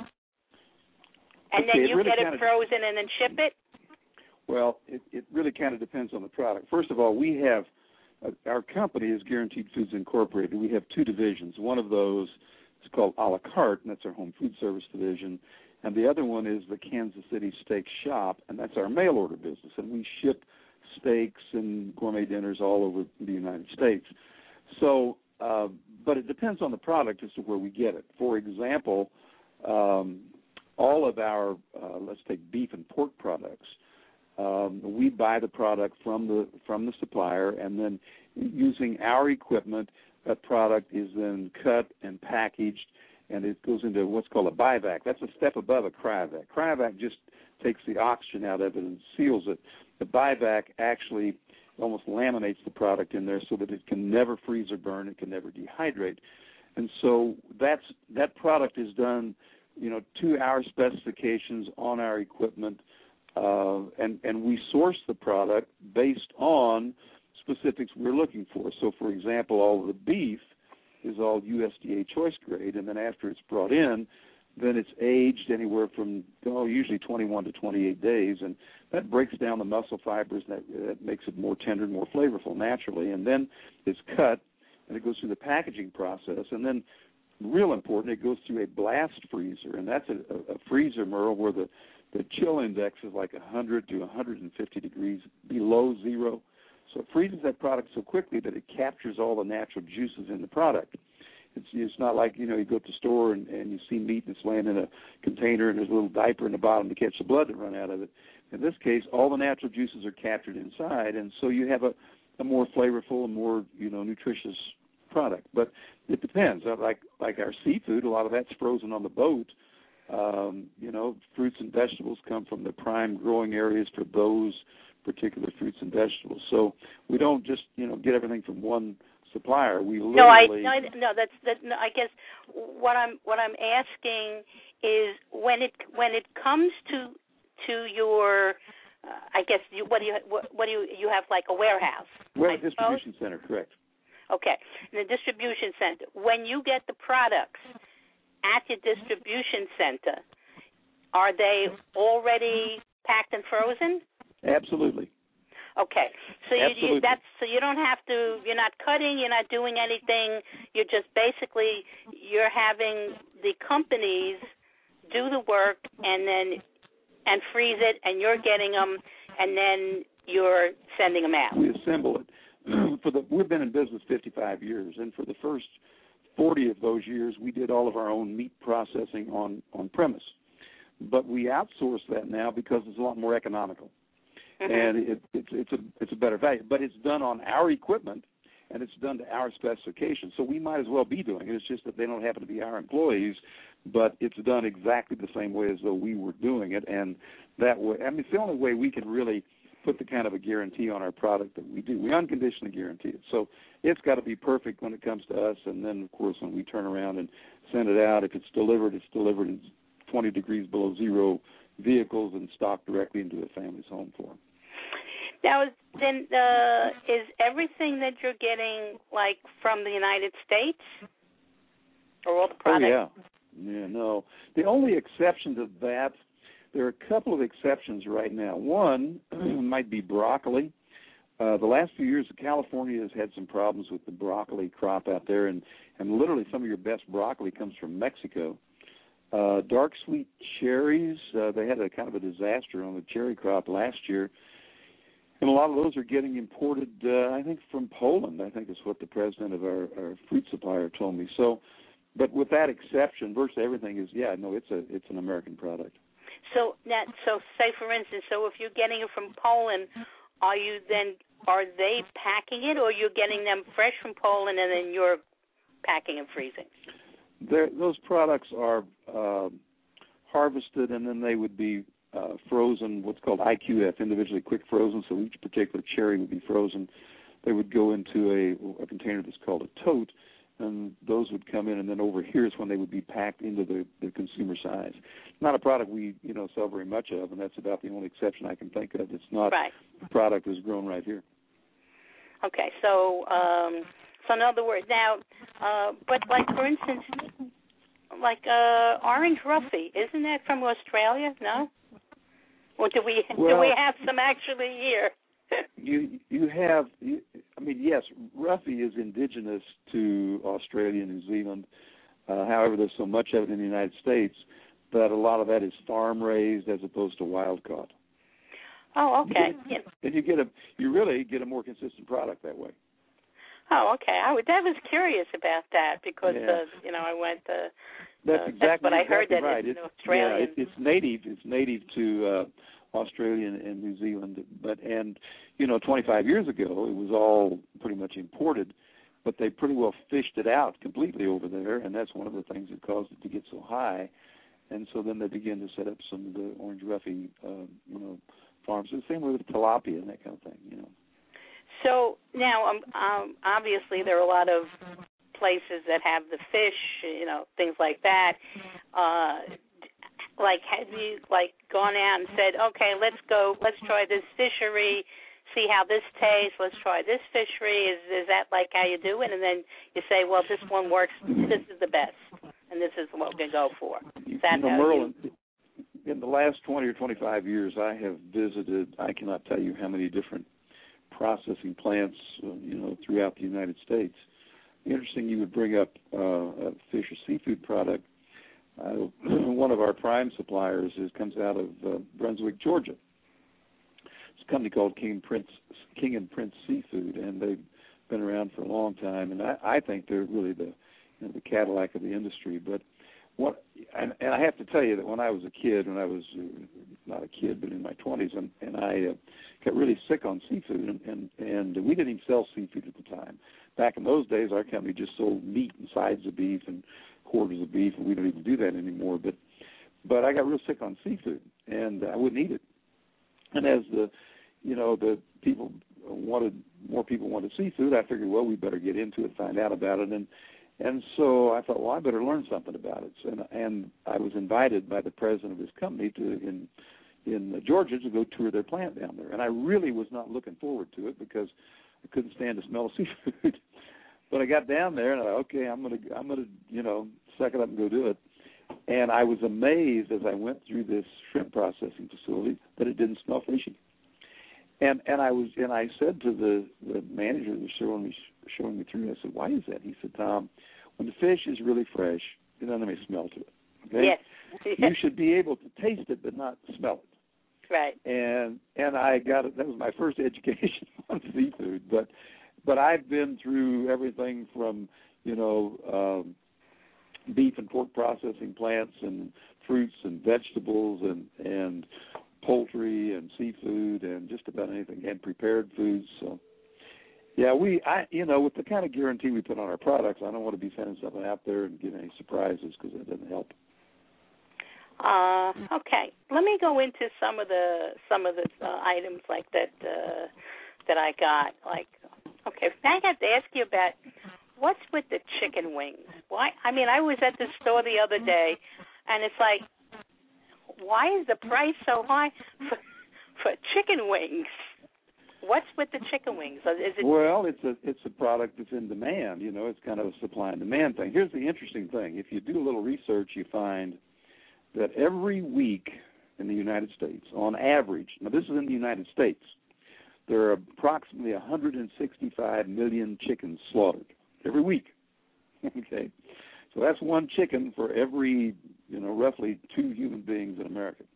and then you get it frozen and then ship it? Well, it really kind of depends on the product. First of all, we have our company is Guaranteed Foods Incorporated. We have two divisions. One of those is called A La Carte, and that's our home food service division. And the other one is the Kansas City Steak Shop, and that's our mail order business. And we ship steaks and gourmet dinners all over the United States. So, but it depends on the product as to where we get it. For example, all of our, let's take beef and pork products, we buy the product from the supplier, and then using our equipment, that product is then cut and packaged, and it goes into what's called a BIVAC. That's a step above a Cryovac. Cryovac just takes the oxygen out of it and seals it. The BIVAC actually almost laminates the product in there so that it can never freeze or burn, it can never dehydrate. And so that product is done, to our specifications on our equipment, and we source the product based on specifics we're looking for. So, for example, all of the beef is all USDA choice grade, and then after it's brought in, then it's aged anywhere from usually 21 to 28 days, and that breaks down the muscle fibers, and that makes it more tender and more flavorful naturally. And then it's cut, and it goes through the packaging process, and then real important, it goes through a blast freezer, and that's a freezer, Merle, where the chill index is like 100 to 150 degrees below zero. So it freezes that product so quickly that it captures all the natural juices in the product. It's not like, you go to the store and you see meat that's laying in a container and there's a little diaper in the bottom to catch the blood that run out of it. In this case, all the natural juices are captured inside, and so you have a more flavorful and more, nutritious product. But it depends. Like our seafood, a lot of that's frozen on the boat. Fruits and vegetables come from the prime growing areas for those particular fruits and vegetables. So we don't just, get everything from one supplier. We literally I guess what I'm asking is when it comes to your I guess you have like a warehouse. Well, distribution center, correct. Okay. In the distribution center, when you get the products at your distribution center, are they already packed and frozen? Absolutely. Okay. So you don't have to, you're not cutting, you're not doing anything, you're just basically, you're having the companies do the work and freeze it, and you're getting them, and then you're sending them out. We assemble it. We've been in business 55 years, and for the first 40 of those years, we did all of our own meat processing on premise. But we outsource that now because it's a lot more economical, and it's a better value. But it's done on our equipment, and it's done to our specifications. So we might as well be doing it. It's just that they don't happen to be our employees, but it's done exactly the same way as though we were doing it. And that way, it's the only way we can really put the kind of a guarantee on our product that we do. We unconditionally guarantee it. So it's got to be perfect when it comes to us, and then, of course, when we turn around and send it out, if it's delivered in 20 degrees below zero vehicles and stocked directly into the family's home for them. Now, then, is everything that you're getting, like, from the United States? Or all the products? Oh, yeah. Yeah, no. The only exception to that, there are a couple of exceptions right now. One might be broccoli. The last few years, California has had some problems with the broccoli crop out there, and literally some of your best broccoli comes from Mexico. Dark sweet cherries, they had a kind of a disaster on the cherry crop last year, and a lot of those are getting imported, I think, from Poland, I think is what the president of our fruit supplier told me. So, but with that exception, virtually everything is, it's an American product. So say for instance, so if you're getting it from Poland, are they packing it, or you're getting them fresh from Poland and then you're packing and freezing? Those products are harvested, and then they would be frozen, what's called IQF, individually quick frozen, so each particular cherry would be frozen. They would go into a container that's called a tote, and those would come in, and then over here is when they would be packed into the consumer size. Not a product we, sell very much of, and that's about the only exception I can think of. It's not a product that's grown right here. Okay, so in other words, now, but like for instance, like Orange Ruffy, isn't that from Australia? No, or do we have some actually here? Yes, Ruffy is indigenous to Australia and New Zealand. However, there's so much of it in the United States that a lot of that is farm raised as opposed to wild caught. Oh, okay. And you really get a more consistent product that way. Oh, okay. I was curious about that because I went. That's exactly. But I heard that right. It's Australian. Yeah, it's native to Australia and New Zealand. But 25 years ago it was all pretty much imported, but they pretty well fished it out completely over there, and that's one of the things that caused it to get so high. And so then they began to set up some of the Orange Ruffy, farms. The same way with tilapia and that kind of thing, So now, obviously, there are a lot of places that have the fish, things like that. Have you gone out and said, okay, let's try this fishery, see how this tastes. Let's try this fishery. Is that like how you do it? And then you say, well, this one works. This is the best, and this is what we're going to go for. Is that how Merlin, in the last 20 or 25 years, I have visited, I cannot tell you how many different processing plants, throughout the United States. Interesting you would bring up a fish or seafood product. One of our prime suppliers comes out of Brunswick, Georgia. It's a company called King and Prince Seafood, and they've been around for a long time. And I think they're really the Cadillac of the industry. But and I have to tell you that when I was a kid, when I was not a kid, but in my 20s, and I got really sick on seafood, and we didn't even sell seafood at the time. Back in those days, our company just sold meat and sides of beef and quarters of beef, and we don't even do that anymore. But I got real sick on seafood, and I wouldn't eat it. And as the people more people wanted seafood, I figured, well, we better get into it, find out about it, and so I thought, well, I better learn something about it. And I was invited by the president of this company in Georgia to go tour their plant down there. And I really was not looking forward to it because I couldn't stand the smell of seafood. But I got down there and I thought, okay, I'm gonna suck it up and go do it. And I was amazed as I went through this shrimp processing facility that it didn't smell fishy. And I said to the manager that was showing me through, I said, why is that? He said, Tom, when the fish is really fresh, it doesn't have any smell to it. Okay? Yes. You should be able to taste it but not smell it. Right. And I got it. That was my first education on seafood. But I've been through everything from beef and pork processing plants and fruits and vegetables and poultry and seafood and just about anything, and prepared foods. So, yeah, with the kind of guarantee we put on our products, I don't want to be sending something out there and get any surprises because that doesn't help. Okay, let me go into some of the items like that that I got. Like, okay, I have to ask you about what's with the chicken wings. Why? I mean, I was at the store the other day, and it's like, why is the price so high for chicken wings? What's with the chicken wings? Is it? Well, it's a product that's in demand. It's kind of a supply and demand thing. Here's the interesting thing: if you do a little research, you find that every week in the United States, on average, now this is in the United States, there are approximately 165 million chickens slaughtered every week. Okay, so that's one chicken for every, roughly 2 human beings in America.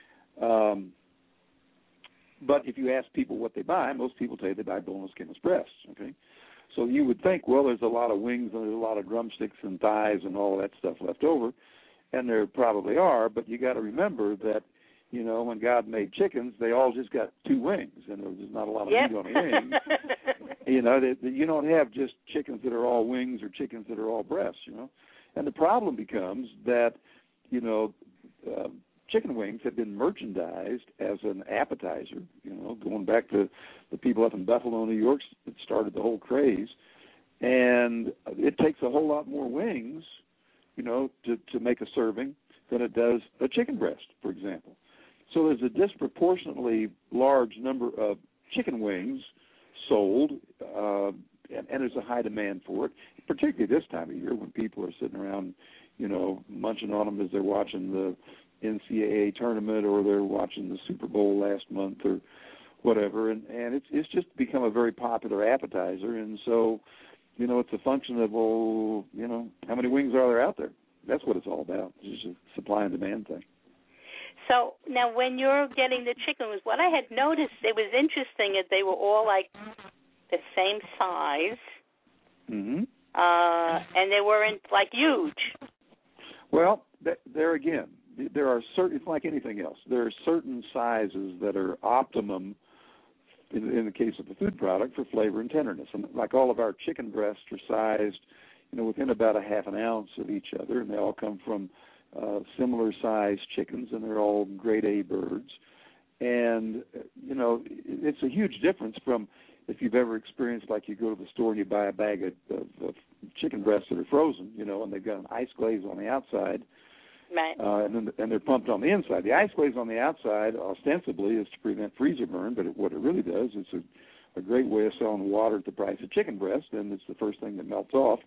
But if you ask people what they buy, most people say they buy boneless, skinless breasts. Okay, so you would think, well, there's a lot of wings and there's a lot of drumsticks and thighs and all that stuff left over. And there probably are, but you got to remember that, when God made chickens, they all just got 2 wings, and there was just not a lot of meat on the wings. You don't have just chickens that are all wings or chickens that are all breasts, And the problem becomes that, chicken wings have been merchandised as an appetizer, going back to the people up in Buffalo, New York that started the whole craze. And it takes a whole lot more wings, to make a serving than it does a chicken breast, for example. So there's a disproportionately large number of chicken wings sold, and there's a high demand for it, particularly this time of year when people are sitting around, munching on them as they're watching the NCAA tournament or they're watching the Super Bowl last month or whatever. And it's just become a very popular appetizer. And so, it's a function of, how many wings are there out there? That's what it's all about. It's just a supply and demand thing. So now when you're getting the chicken wings, what I had noticed, it was interesting that they were all like the same size. Mm-hmm. And they weren't like huge. Well, there again, there are certain, it's like anything else, there are certain sizes that are optimum in the case of a food product for flavor and tenderness. And like all of our chicken breasts are sized, within about a half an ounce of each other, and they all come from similar sized chickens, and they're all grade A birds. And, it's a huge difference from if you've ever experienced, like you go to the store and you buy a bag of chicken breasts that are frozen, and they've got an ice glaze on the outside, right? And they're pumped on the inside. The ice glaze on the outside, ostensibly, is to prevent freezer burn, but what it really does is a great way of selling water at the price of chicken breast, and it's the first thing that melts off.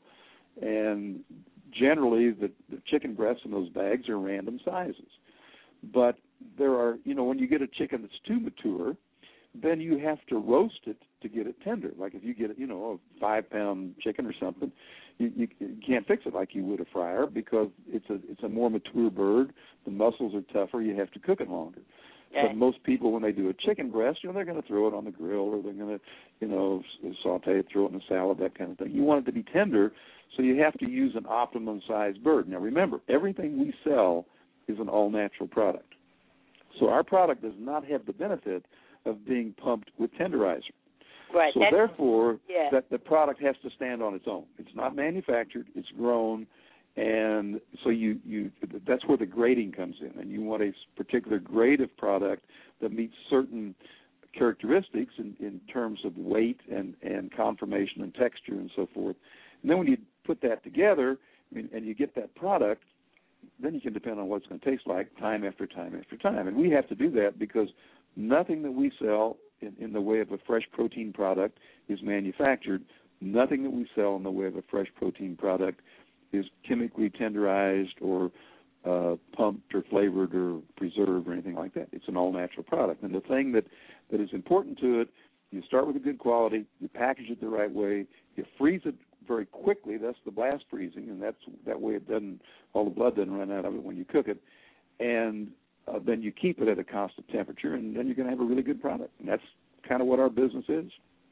And generally, the chicken breasts in those bags are random sizes. But there are, when you get a chicken that's too mature, then you have to roast it to get it tender. Like if you get, a 5-pound chicken or something, you can't fix it like you would a fryer because it's a more mature bird. The muscles are tougher. You have to cook it longer. Okay. But most people, when they do a chicken breast, they're going to throw it on the grill or they're going to, saute it, throw it in a salad, that kind of thing. You want it to be tender, so you have to use an optimum-sized bird. Now, remember, everything we sell is an all-natural product. So our product does not have the benefit of being pumped with tenderizer. Right. So therefore, yeah. that the product has to stand on its own. It's not manufactured. It's grown. And so that's where the grading comes in. And you want a particular grade of product that meets certain characteristics in terms of weight and conformation and texture and so forth. And then when you put that together and you get that product, then you can depend on what it's going to taste like time after time after time. And we have to do that because nothing that we sell in the way of a fresh protein product is manufactured. Nothing that we sell in the way of a fresh protein product is chemically tenderized or pumped or flavored or preserved or anything like that. It's an all-natural product. And the thing that is important to it, you start with a good quality, you package it the right way, you freeze it very quickly. That's the blast freezing, and that way all the blood doesn't run out of it when you cook it. And then you keep it at a constant temperature, and then you're going to have a really good product. And that's kind of what our business is.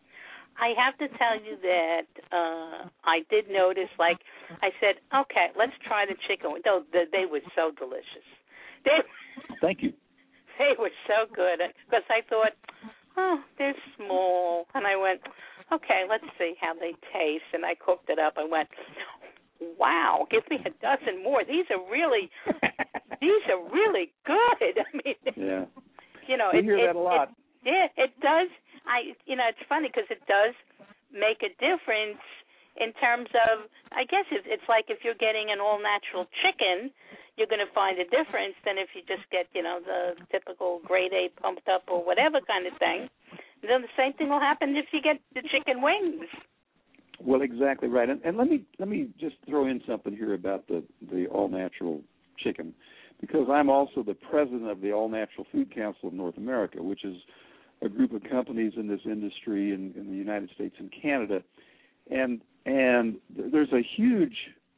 I have to tell you that I did notice, like I said, okay, let's try the chicken. They were so delicious. Thank you. They were so good because I thought, they're small. And I went, okay, let's see how they taste. And I cooked it up. I went, wow, give me a dozen more. These are really good. I mean, yeah. We hear that a lot. It does. It's funny because it does make a difference in terms of, I guess it's like if you're getting an all-natural chicken, you're going to find a difference than if you just get, the typical grade A pumped up or whatever kind of thing. And then the same thing will happen if you get the chicken wings. Well, exactly right. And let me just throw in something here about the all-natural chicken, because I'm also the president of the All Natural Food Council of North America, which is a group of companies in this industry in the United States and Canada. And there's a huge,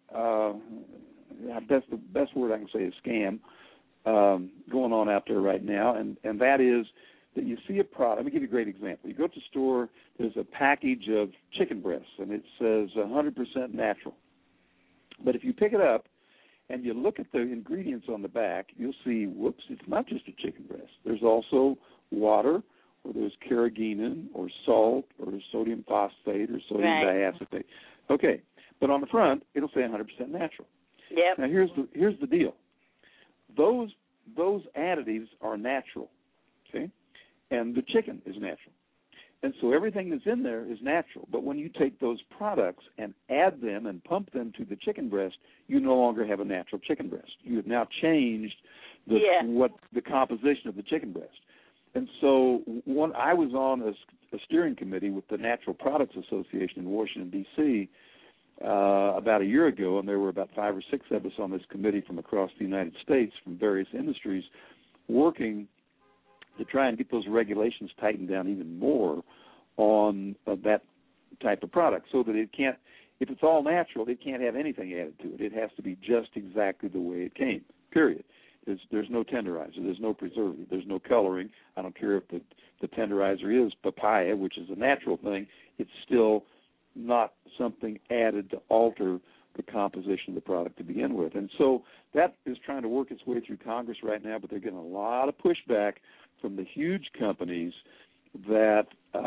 the best word I can say is scam, going on out there right now, and that is that you see a product. Let me give you a great example. You go to the store, there's a package of chicken breasts, and it says 100% natural. But if you pick it up and you look at the ingredients on the back, you'll see, whoops, it's not just a chicken breast. There's also water, or there's carrageenan, or salt, or sodium phosphate, or sodium diacetate. Okay, but on the front, it'll say 100% natural. Yep. Now, here's the deal. Those those additives are natural, okay? And the chicken is natural. And so everything that's in there is natural. But when you take those products and add them and pump them to the chicken breast, you no longer have a natural chicken breast. You have now changed the composition of the chicken breast. And so I was on a steering committee with the Natural Products Association in Washington, D.C., about a year ago, and there were about 5 or 6 of us on this committee from across the United States from various industries working to try and get those regulations tightened down even more on that type of product so that it can't, if it's all natural, it can't have anything added to it. It has to be just exactly the way it came, period. There's no tenderizer. There's no preservative. There's no coloring. I don't care if the tenderizer is papaya, which is a natural thing. It's still not something added to alter the composition of the product to begin with. And so that is trying to work its way through Congress right now, but they're getting a lot of pushback from the huge companies that,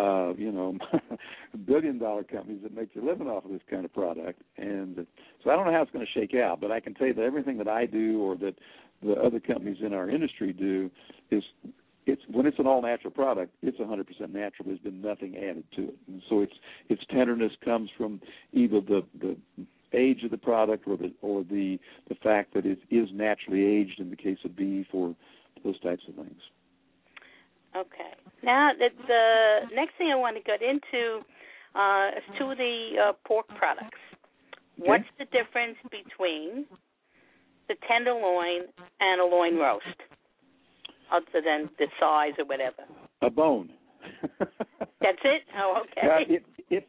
billion-dollar companies that make their living off of this kind of product. And so I don't know how it's going to shake out, but I can tell you that everything that I do or that the other companies in our industry do is when it's an all-natural product, it's 100% natural. There's been nothing added to it. And so its tenderness comes from either the age of the product or the fact that it is naturally aged in the case of beef or those types of things. Okay. Now, the next thing I want to get into is to the pork products. Okay. What's the difference between the tenderloin and a loin roast, other than the size or whatever? A bone. That's it? Oh, okay.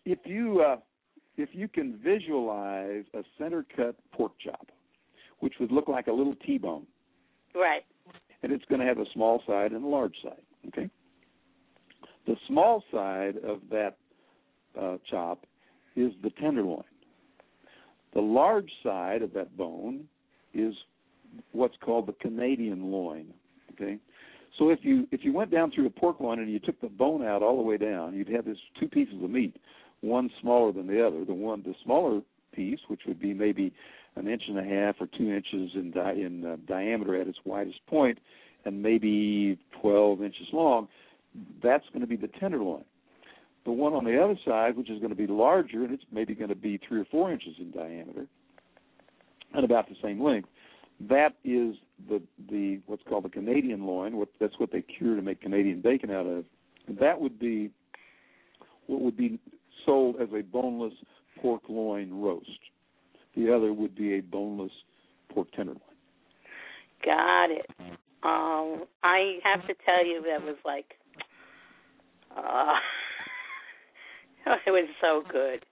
If you can visualize a center-cut pork chop, which would look like a little T-bone. Right. And it's going to have a small side and a large side, okay? The small side of that chop is the tenderloin. The large side of that bone is what's called the Canadian loin, okay? So if you went down through a pork loin and you took the bone out all the way down, you'd have these 2 pieces of meat, one smaller than the other. The smaller piece, which would be maybe 1.5 inches or 2 inches in diameter at its widest point, and maybe 12 inches long, that's going to be the tenderloin. The one on the other side, which is going to be larger, and it's maybe going to be 3 or 4 inches in diameter, and about the same length, that is the what's called the Canadian loin. That's what they cure to make Canadian bacon out of. And that would be what would be sold as a boneless pork loin roast. The other would be a boneless pork tenderloin. Got it. I have to tell you, that was like, it was so good.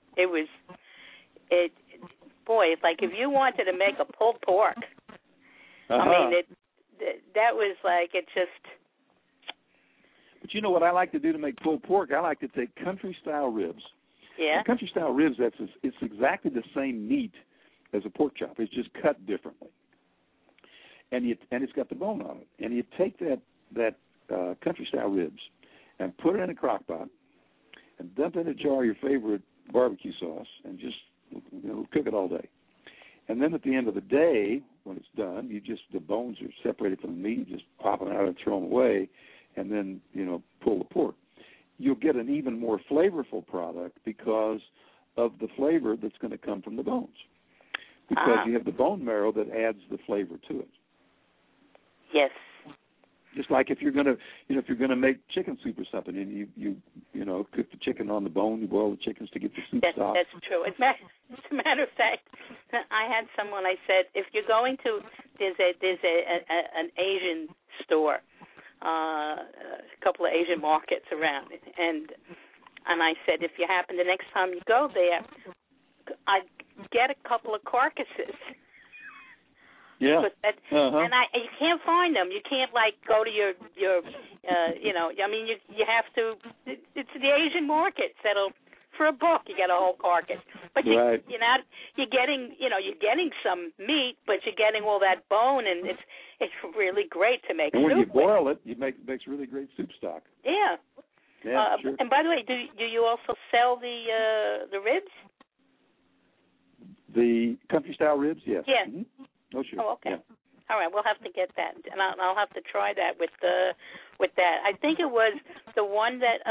Boy, it's like if you wanted to make a pulled pork, I mean, that was like, it just. But you know what I like to do to make pulled pork? I like to take country-style ribs. Yeah. Country-style ribs, it's exactly the same meat as a pork chop. It's just cut differently. And it's got the bone on it. And you take that country-style ribs and put it in a crock pot and dump in a jar your favorite barbecue sauce and just cook it all day. And then at the end of the day, when it's done, the bones are separated from the meat. You just pop them out and throw them away, and then pull the pork. You'll get an even more flavorful product because of the flavor that's going to come from the bones. Because you have the bone marrow that adds the flavor to it. Yes. Just like if you're gonna make chicken soup or something, and you cook the chicken on the bone, you boil the chickens to get the soup stock. That's true. As a matter of fact, I had someone. I said, if you're going to, there's an Asian store, a couple of Asian markets around, and I said, if you happen the next time you go there, I get a couple of carcasses. Yeah. And you can't find them. You can't go to your I mean, you have to. It's the Asian market that'll, for a buck, you get a whole carcass. But you're getting some meat, but you're getting all that bone, and it's really great to make. And when soup you boil it, it makes really great soup stock. Yeah. Yeah, sure. And by the way, do you also sell the ribs? The country style ribs, yes. Yeah. Mm-hmm. Oh, sure. Oh, okay. Yeah. All right, we'll have to get that, and I'll have to try that with that. I think it was the one that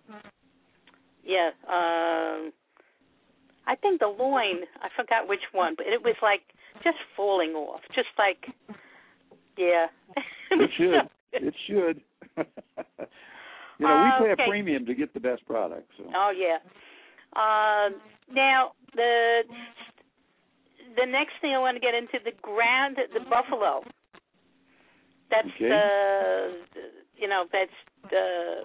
I think the loin. I forgot which one, but it was like just falling off, just like It should. It should. We pay a premium to get the best product. So. Oh yeah. Now the next thing I want to get into the buffalo. That's that's the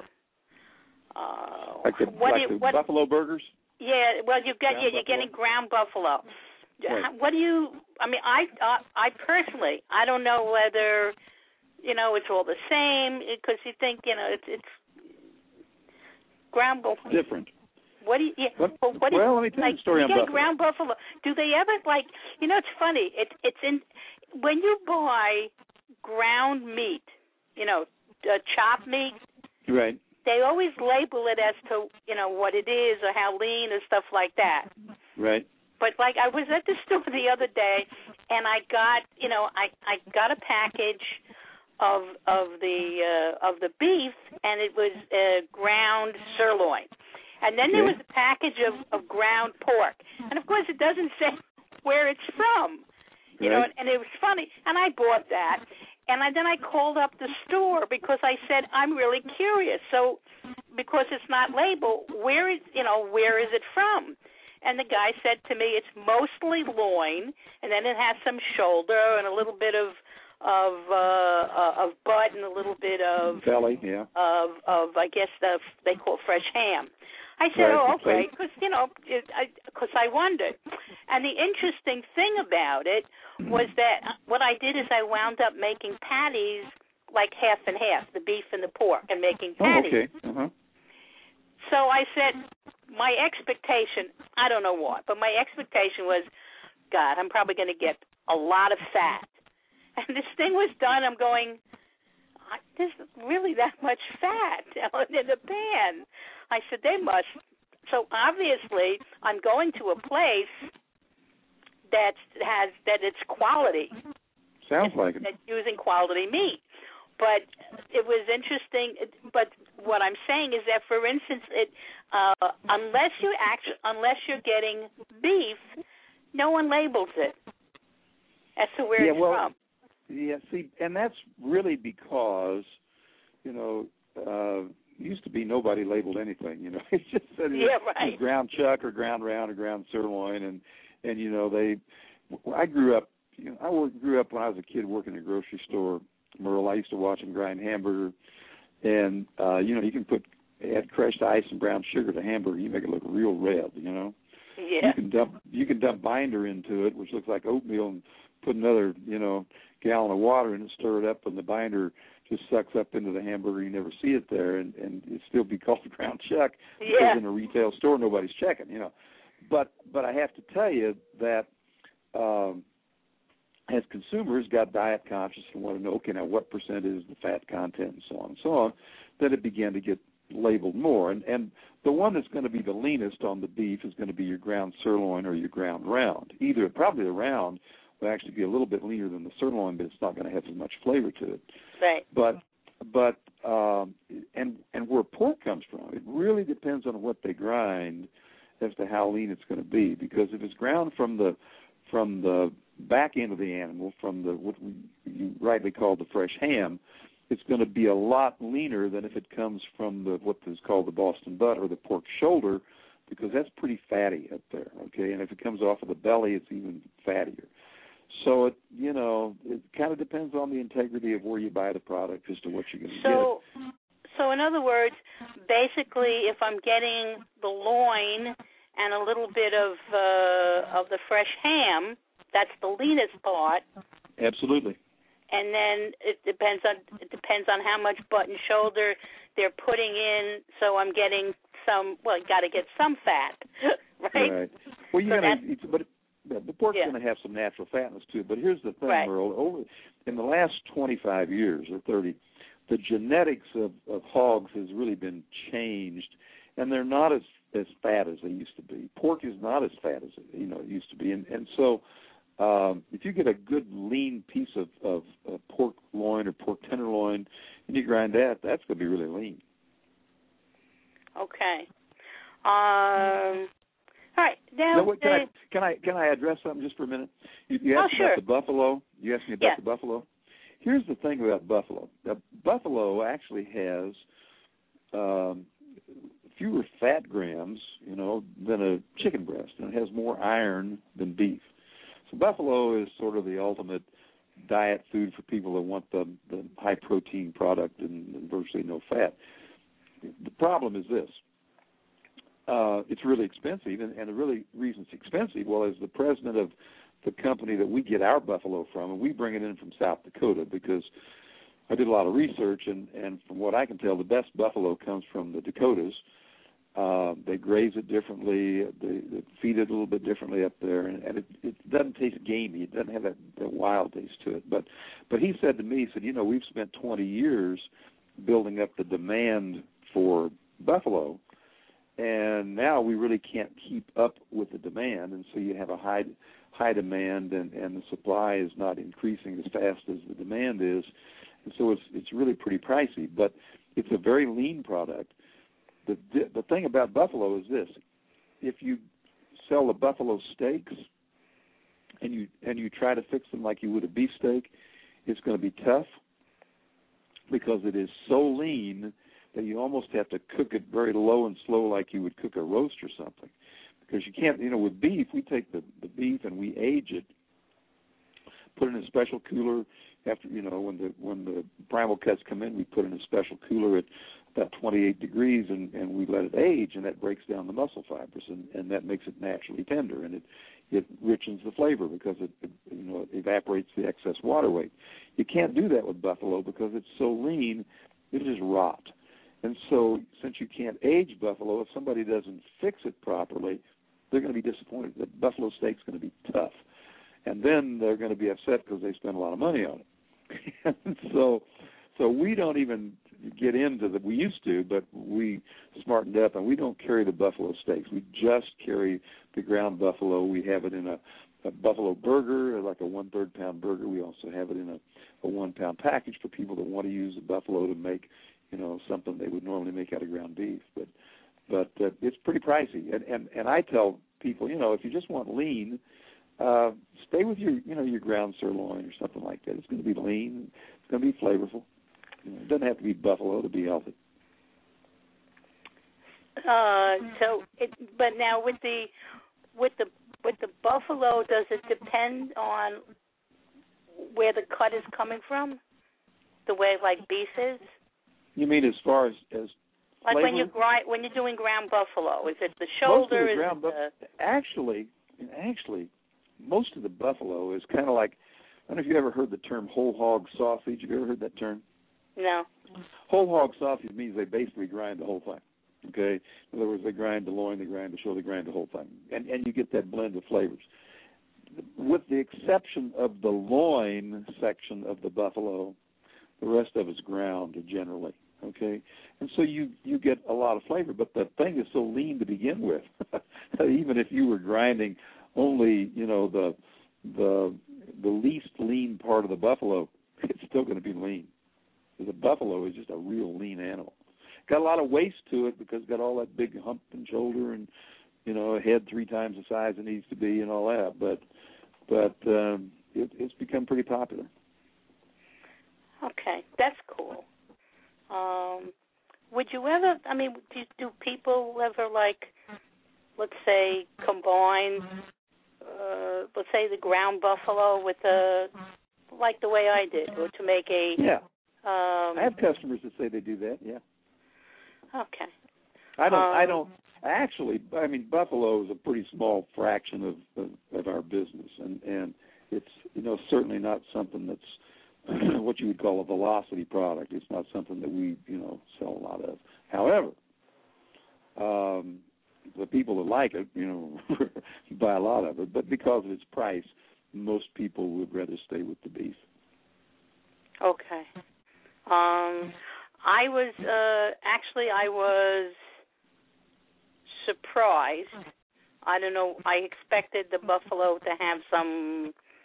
the buffalo burgers. Yeah, well you're getting ground buffalo. Right. What do you? I mean, I personally, I don't know whether it's all the same because you think it's ground buffalo. Different. What do you? Yeah, well, let me tell you the story on buffalo. Ground buffalo. Do they ever It's funny. It's in when you buy ground meat, chopped meat. Right. They always label it as to what it is or how lean or stuff like that. Right. But I was at the store the other day, and I got I got a package of the beef, and it was ground sirloin. And then there was a package of ground pork. And, of course, it doesn't say where it's from, and it was funny. And I bought that. And then I called up the store because I said, I'm really curious. So because it's not labeled, where is it from? And the guy said to me, it's mostly loin, and then it has some shoulder and a little bit of butt and a little bit of belly, of I guess they call fresh ham. I said, okay, because because I wondered. And the interesting thing about it was that what I did is I wound up making patties like half and half, the beef and the pork, and making patties. Oh, okay. Uh-huh. So I said, my expectation, I don't know what, but my expectation was, God, I'm probably going to get a lot of fat. And this thing was done, I'm going, there's really that much fat in the pan. I said, they must. So obviously, I'm going to a place that it's quality. Sounds like it. That's using quality meat. But it was interesting. But what I'm saying is that, for instance, unless you're getting beef, no one labels it as to where it's from. Yeah, see, and that's really because, used to be nobody labeled anything. It just said ground chuck or ground round or ground sirloin, and I grew up. I grew up when I was a kid working in a grocery store. Merle, I used to watch and grind hamburger, and you can add crushed ice and brown sugar to hamburger. You make it look real red. Yeah. You can dump binder into it, which looks like oatmeal, and put another gallon of water in and stir it up, and the binder just sucks up into the hamburger. You never see it there, and it still be called ground chuck because in a retail store nobody's checking. But I have to tell you that as consumers got diet conscious and want to know, okay, now what percent is the fat content and so on, then it began to get labeled more. And the one that's going to be the leanest on the beef is going to be your ground sirloin or your ground round. Probably the round will actually be a little bit leaner than the sirloin, but it's not going to have as much flavor to it. Right. But and where pork comes from, it really depends on what they grind as to how lean it's going to be. Because if it's ground from the back end of the animal, from what you rightly call the fresh ham, it's going to be a lot leaner than if it comes from what is called the Boston butt or the pork shoulder, because that's pretty fatty up there. Okay, and if it comes off of the belly, it's even fattier. So it kind of depends on the integrity of where you buy the product as to what you're going to get. So in other words, basically, if I'm getting the loin and a little bit of the fresh ham, that's the leanest part. Absolutely. And then it depends on how much butt and shoulder they're putting in. So I'm getting some. Well, you got to get some fat, right? Right. Well, the pork's going to have some natural fatness too. But here's the thing, Merle. In the last 25 years or 30, the genetics of hogs has really been changed, and they're not as fat as they used to be. Pork is not as fat as it used to be, and so If you get a good lean piece of pork loin or pork tenderloin, and you grind that, that's going to be really lean. Okay. All right. Now, can I address something just for a minute? You asked sure. about the buffalo. You asked me about the buffalo. Here's the thing about buffalo. Buffalo actually has fewer fat grams, than a chicken breast, and it has more iron than beef. So buffalo is sort of the ultimate diet food for people that want the high protein product and virtually no fat. The problem is this. It's really expensive, and the really reason it's expensive, well, is the president of the company that we get our buffalo from, and we bring it in from South Dakota because I did a lot of research, and from what I can tell, the best buffalo comes from the Dakotas. They graze it differently. They feed it a little bit differently up there, and it doesn't taste gamey. It doesn't have that wild taste to it. But he said to me, we've spent 20 years building up the demand for buffalo, and now we really can't keep up with the demand, and so you have a high demand, and the supply is not increasing as fast as the demand is, and so it's really pretty pricey. But it's a very lean product. The thing about buffalo is this: if you sell the buffalo steaks and you try to fix them like you would a beef steak, it's going to be tough because it is so lean that you almost have to cook it very low and slow like you would cook a roast or something. Because you can't, with beef, we take the beef and we age it, put it in a special cooler. After, when the primal cuts come in, we put it in a special cooler at about 28 degrees, and we let it age, and that breaks down the muscle fibers, and that makes it naturally tender, and it richens the flavor because it evaporates the excess water weight. You can't do that with buffalo because it's so lean, it just rot. And so since you can't age buffalo, if somebody doesn't fix it properly, they're going to be disappointed. The buffalo steak's going to be tough. And then they're going to be upset because they spent a lot of money on it. And so we don't even get into that. We used to, but we smartened up, and we don't carry the buffalo steaks. We just carry the ground buffalo. We have it in a buffalo burger, like a 1/3 pound burger. We also have it in a 1 pound package for people that want to use the buffalo to make, something they would normally make out of ground beef. But it's pretty pricey. And I tell people, if you just want lean, stay with your ground sirloin or something like that. It's going to be lean. It's going to be flavorful. It doesn't have to be buffalo to be healthy. But now with the buffalo, does it depend on where the cut is coming from? The way like beef is? You mean as far as like flavor? when you're doing ground buffalo, is it the shoulder? Actually, most of the buffalo is kind of like, I don't know if you ever heard the term whole hog sausage. Have you ever heard that term? No. Whole hog sausage means they basically grind the whole thing. Okay? In other words, they grind the loin, they grind the shoulder, they grind the whole thing. And you get that blend of flavors. With the exception of the loin section of the buffalo, the rest of it's ground generally. Okay? And so you get a lot of flavor, but the thing is so lean to begin with. Even if you were grinding only, the least lean part of the buffalo, it's still going to be lean. The buffalo is just a real lean animal. Got a lot of waist to it because it's got all that big hump and shoulder and, a head 3 times the size it needs to be and all that. But it's become pretty popular. Okay, that's cool. Would you ever, do people ever, let's say, combine, let's say, the ground buffalo with the way I did, or to make a... Yeah. I have customers that say they do that, yeah. Okay. I don't, actually, buffalo is a pretty small fraction of our business, and it's, certainly not something that's what you would call a velocity product. It's not something that we, sell a lot of. However, the people that like it, buy a lot of it. But because of its price, most people would rather stay with the beef. Okay. I was surprised. I don't know. I expected the buffalo to have some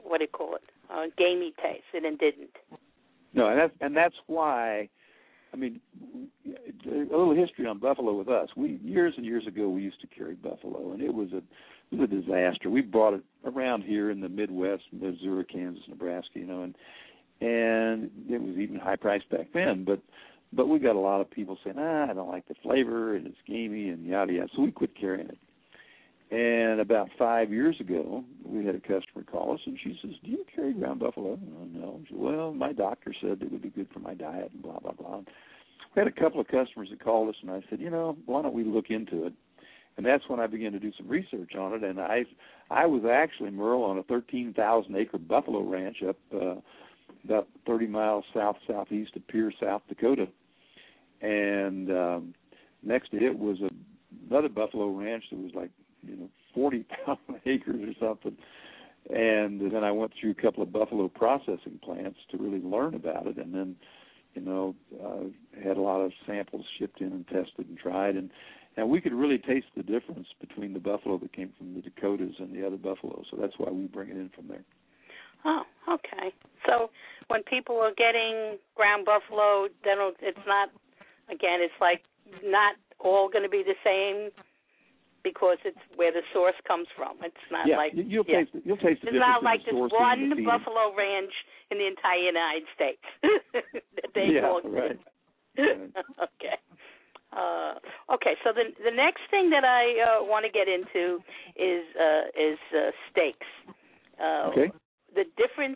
what do you call it, gamey taste. It didn't. No, and that's why. I mean, a little history on buffalo with us. We years and years ago we used to carry buffalo, and it was a disaster. We brought it around here in the Midwest, Missouri, Kansas, Nebraska, and it was even high priced back then. But we got a lot of people saying, I don't like the flavor and it's gamey and yada yada. So we quit carrying it. And about 5 years ago, we had a customer call us, and she says, "Do you carry ground buffalo?" No. She said, "Well, my doctor said it would be good for my diet," and blah, blah, blah. We had a couple of customers that called us, and I said, why don't we look into it? And that's when I began to do some research on it. And I was actually, Merle, on a 13,000-acre buffalo ranch up about 30 miles southeast of Pierre, South Dakota. And next to it was another buffalo ranch that was like, 40,000 acres or something. And then I went through a couple of buffalo processing plants to really learn about it. And then, had a lot of samples shipped in and tested and tried. And we could really taste the difference between the buffalo that came from the Dakotas and the other buffalo. So that's why we bring it in from there. Oh, okay. So when people are getting ground buffalo, it's not, again, it's like not all going to be the same, because it's where the source comes from. It's not like you'll taste the difference. It's not like the there's one buffalo ranch in the entire United States that they belong to. Right. Okay. Okay. So the next thing that I want to get into is steaks. Okay. The difference.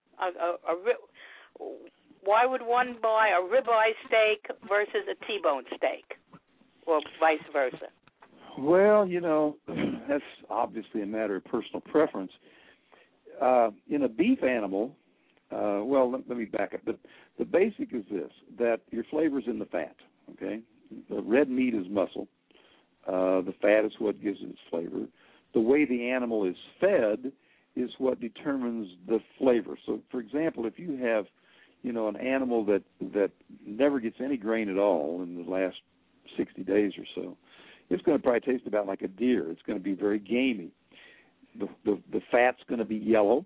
Why would one buy a ribeye steak versus a T-bone steak, or vice versa? Well, that's obviously a matter of personal preference. In a beef animal, let me back up. The basic is this, that your flavor's in the fat, okay? The red meat is muscle. The fat is what gives it its flavor. The way the animal is fed is what determines the flavor. So, for example, if you have, an animal that never gets any grain at all in the last 60 days or so, it's going to probably taste about like a deer. It's going to be very gamey. The fat's going to be yellow.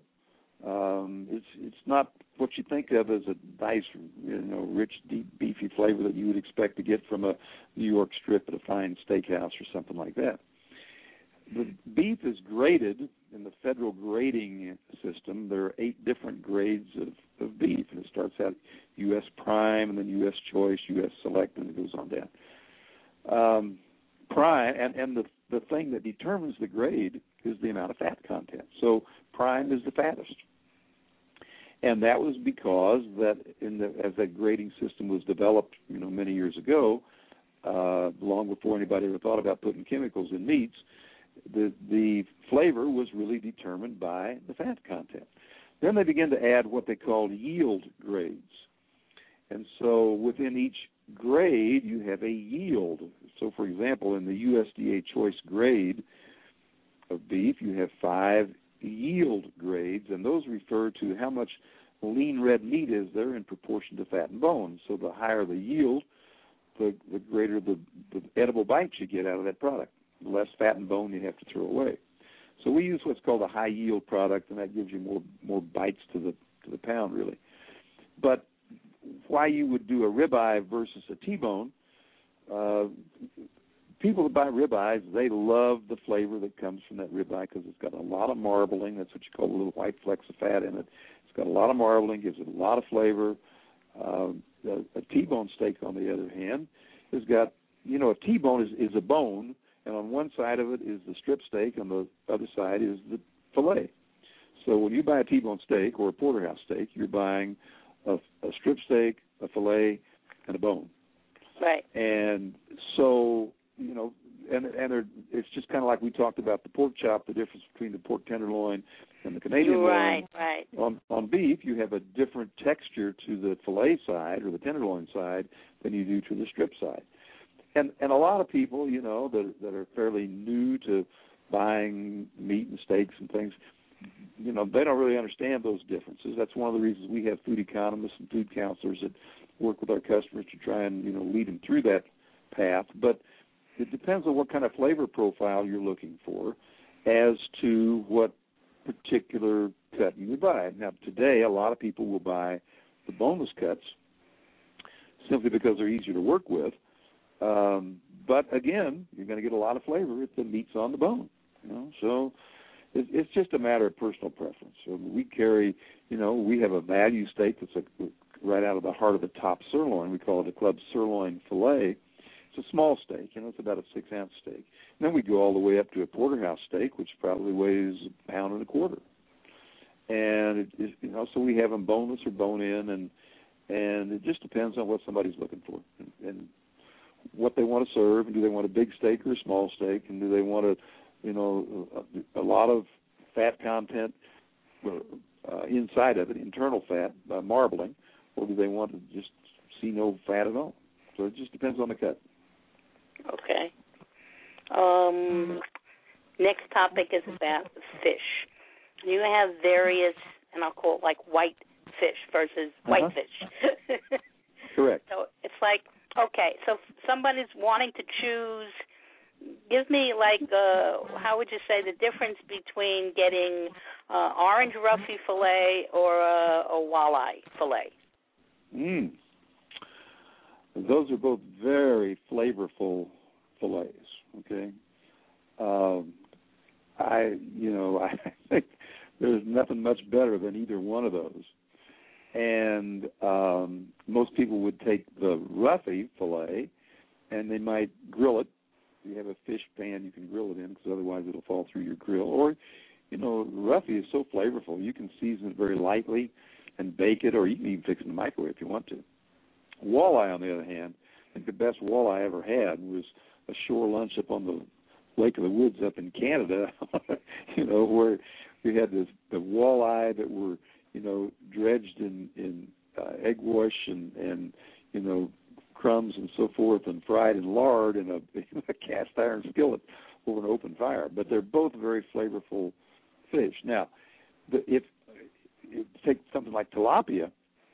It's not what you think of as a nice, rich, deep, beefy flavor that you would expect to get from a New York strip at a fine steakhouse or something like that. The beef is graded in the federal grading system. There are 8 different grades of beef, and it starts out U.S. Prime, and then U.S. Choice, U.S. Select, and it goes on down. Prime, and the thing that determines the grade is the amount of fat content. So prime is the fattest. And that was because that as that grading system was developed, many years ago, long before anybody ever thought about putting chemicals in meats, the flavor was really determined by the fat content. Then they began to add what they called yield grades. And so within each grade, you have a yield. So, for example, in the USDA choice grade of beef, you have 5 yield grades, and those refer to how much lean red meat is there in proportion to fat and bone. So the higher the yield, the greater the edible bites you get out of that product. The less fat and bone you have to throw away. So we use what's called a high yield product, and that gives you more bites to the pound, really. But why you would do a ribeye versus a T-bone, people that buy ribeyes, they love the flavor that comes from that ribeye because it's got a lot of marbling. That's what you call the little white flecks of fat in it. It's got a lot of marbling, gives it a lot of flavor. A T-bone steak, on the other hand, has got, a T-bone is a bone, and on one side of it is the strip steak, on the other side is the fillet. So when you buy a T-bone steak or a porterhouse steak, you're buying a strip steak, a fillet, and a bone. Right. And so, it's just kind of like we talked about the pork chop, the difference between the pork tenderloin and the Canadian loin. Right. On beef, you have a different texture to the fillet side or the tenderloin side than you do to the strip side. And a lot of people, that are fairly new to buying meat and steaks and things, they don't really understand those differences. That's one of the reasons we have food economists and food counselors that work with our customers to try and, lead them through that path. But it depends on what kind of flavor profile you're looking for as to what particular cut you would buy. Now, today, a lot of people will buy the boneless cuts simply because they're easier to work with. But again, you're going to get a lot of flavor if the meat's on the bone. So it's just a matter of personal preference. So we carry, we have a value steak that's right out of the heart of the top sirloin. We call it a club sirloin fillet. It's a small steak, it's about a 6-ounce steak. And then we go all the way up to a porterhouse steak, which probably weighs 1.25 pounds. And so we have them boneless or bone-in, and it just depends on what somebody's looking for and what they want to serve. And do they want a big steak or a small steak? And do they want a lot of fat content inside of it, internal fat, marbling, or do they want to just see no fat at all? So it just depends on the cut. Okay. Next topic is about fish. You have various, and I'll call it like white fish versus white fish. Correct. So it's like, okay, so somebody's wanting to choose. Give me how would you say the difference between getting orange roughy fillet or a walleye fillet? Those are both very flavorful fillets. Okay. I think there's nothing much better than either one of those. And most people would take the roughy fillet, and they might grill it. If you have a fish pan, you can grill it in, because otherwise it'll fall through your grill. Or, roughy is so flavorful, you can season it very lightly and bake it, or you can even fix it in the microwave if you want to. Walleye, on the other hand, I think the best walleye I ever had was a shore lunch up on the Lake of the Woods up in Canada, where we had the walleye that were, dredged in egg wash and crumbs and so forth, and fried in lard in a cast iron skillet over an open fire. But they're both very flavorful fish. Now, if you take something like tilapia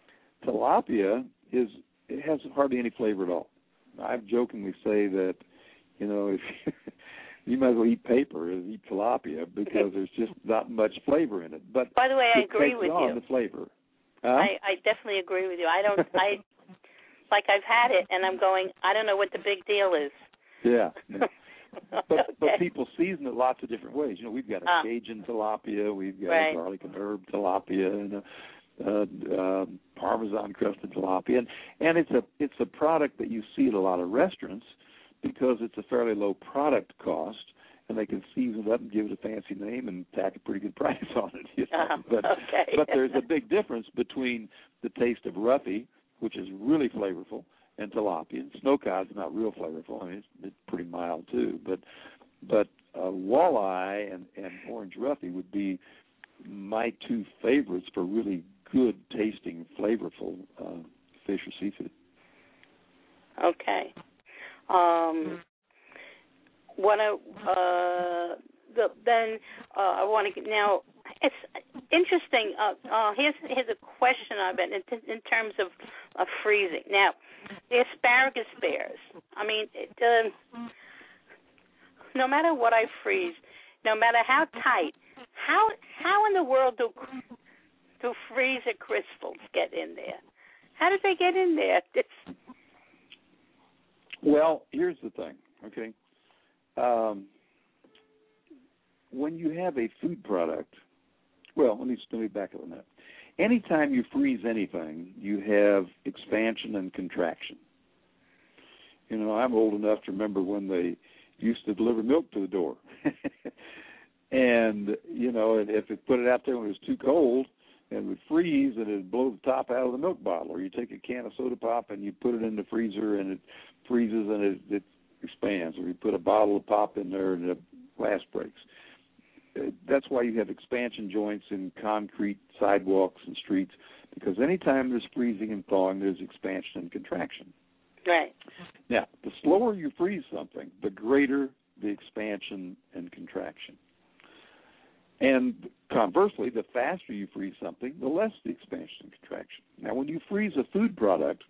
it has hardly any flavor at all. I jokingly say that, if you might as well eat paper as eat tilapia, because there's just not much flavor in it. But by the way, I agree with you. The flavor. I definitely agree with you. I've had it, and I'm going, I don't know what the big deal is. Yeah. But people season it lots of different ways. We've got a Cajun tilapia, we've got a garlic and herb tilapia, and a Parmesan crusted tilapia, and it's a product that you see at a lot of restaurants because it's a fairly low product cost, and they can season it up and give it a fancy name and tack a pretty good price on it. But there's a big difference between the taste of roughy, which is really flavorful, and tilapia. And snowcod is not real flavorful. I mean, it's pretty mild too. But walleye and orange roughy would be my two favorites for really good tasting, flavorful fish or seafood. Okay. I want to get now. It's interesting. Here's a question I've been in terms of freezing. Now, the asparagus bears. I mean, no matter what I freeze, no matter how tight, how in the world do freezer crystals get in there? How did they get in there? Well, here's the thing, okay? When you have a food product, well, let me back up on that. Anytime you freeze anything, you have expansion and contraction. I'm old enough to remember when they used to deliver milk to the door. And, and if it put it out there when it was too cold, and it would freeze, and it would blow the top out of the milk bottle. Or you take a can of soda pop and you put it in the freezer, and it freezes and it expands. Or you put a bottle of pop in there and the glass breaks. That's why you have expansion joints in concrete sidewalks and streets, because anytime there's freezing and thawing, there's expansion and contraction. Right. Now, the slower you freeze something, the greater the expansion and contraction. And conversely, the faster you freeze something, the less the expansion and contraction. Now, when you freeze a food product,